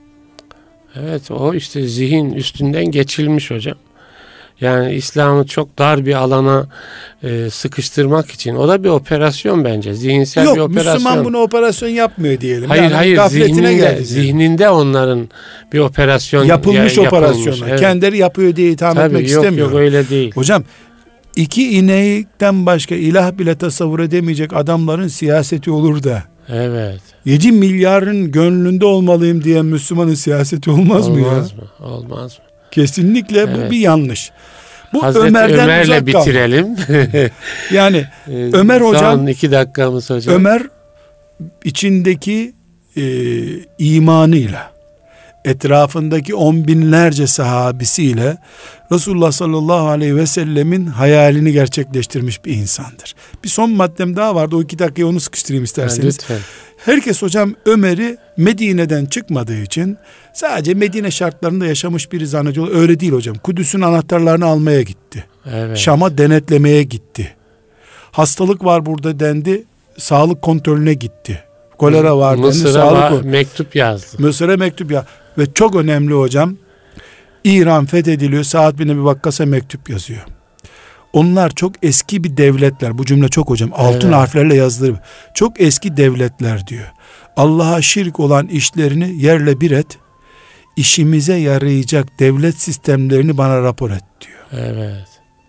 Evet, o işte zihin üstünden geçilmiş hocam. Yani İslam'ı çok dar bir alana e, sıkıştırmak için. O da bir operasyon bence. Zihinsel
Yok,
bir operasyon.
Müslüman bunu operasyon yapmıyor diyelim.
Hayır
yani
hayır zihninde,
geldi
zihninde onların bir operasyon
yapılmış
ya,
operasyonu. Evet. Kendileri yapıyor diye itham
Tabii,
etmek
yok,
istemiyor.
Yok öyle değil.
Hocam iki inekten başka ilah bile tasavvur edemeyecek adamların siyaseti olur da.
Evet.
yedi milyarın gönlünde olmalıyım diyen Müslümanın siyaseti olmaz, olmaz mı ya?
Olmaz mı? Olmaz mı?
Kesinlikle evet. Bu bir yanlış. Bu
Hazreti
Ömer'den
Ömer'le
uzak
bitirelim.
Yani Ömer hocam,
son iki dakikamız hocam.
Ömer içindeki e, imanıyla, etrafındaki on binlerce sahabisiyle Resulullah sallallahu aleyhi ve sellemin hayalini gerçekleştirmiş bir insandır. Bir son maddem daha vardı. O iki dakikaya onu sıkıştırayım isterseniz.
Ha, lütfen.
Herkes hocam Ömer'i Medine'den çıkmadığı için sadece Medine şartlarında yaşamış biri zannediyor. Öyle değil hocam. Kudüs'ün anahtarlarını almaya gitti.
Evet.
Şam'a denetlemeye gitti. Hastalık var burada dendi. Sağlık kontrolüne gitti. Kolera var dendi.
Mısır'a
Sağlık
mektup yazdı.
Mısır'a mektup ya ve çok önemli hocam. İran fethediliyor. Sa'd bin Ebi Vakkas'a mektup yazıyor. Onlar çok eski bir devletler. Bu cümle çok hocam. Altın evet. harflerle yazılır. Çok eski devletler diyor. Allah'a şirk olan işlerini yerle bir et. İşimize yarayacak devlet sistemlerini bana rapor et diyor.
Evet.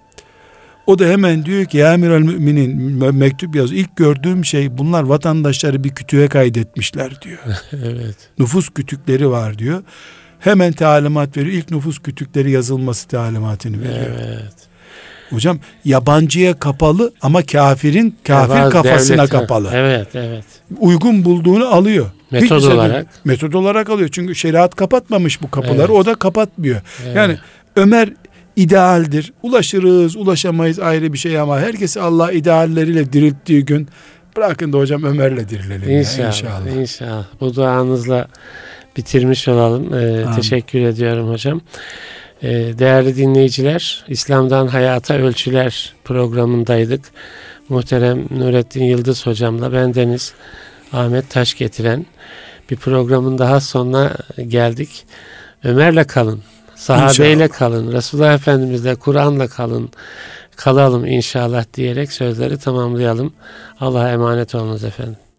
O da hemen diyor ki ya Emirel Müminin, mektup yazıyor. İlk gördüğüm şey bunlar vatandaşları bir kütüğe kaydetmişler diyor.
Evet.
Nüfus kütükleri var diyor. Hemen talimat veriyor. İlk nüfus kütükleri yazılması talimatını veriyor. Evet. Hocam yabancıya kapalı ama kafirin kafir ya kafasına devlet, kapalı.
Evet, evet.
Uygun bulduğunu alıyor.
Metod
Hiçbir
olarak.
Sebebi, metod olarak alıyor. Çünkü şeriat kapatmamış bu kapıları. Evet. O da kapatmıyor. Evet. Yani Ömer idealdir. Ulaşırız, ulaşamayız ayrı bir şey ama herkesi Allah idealleriyle dirilttiği gün bırakın da hocam Ömer'le dirilelim.
İnşallah,
ya, inşallah.
inşallah. Bu duanızla bitirmiş olalım. Ee, teşekkür ediyorum hocam. Ee, değerli dinleyiciler, İslam'dan Hayata Ölçüler programındaydık. Muhterem Nurettin Yıldız hocamla bendeniz Ahmet Taş getiren bir programın daha sonuna geldik. Ömer'le kalın, sahabeyle İnşallah. kalın, Resulullah Efendimiz'le, Kur'an'la kalın, kalalım inşallah diyerek sözleri tamamlayalım. Allah'a emanet olunuz efendim.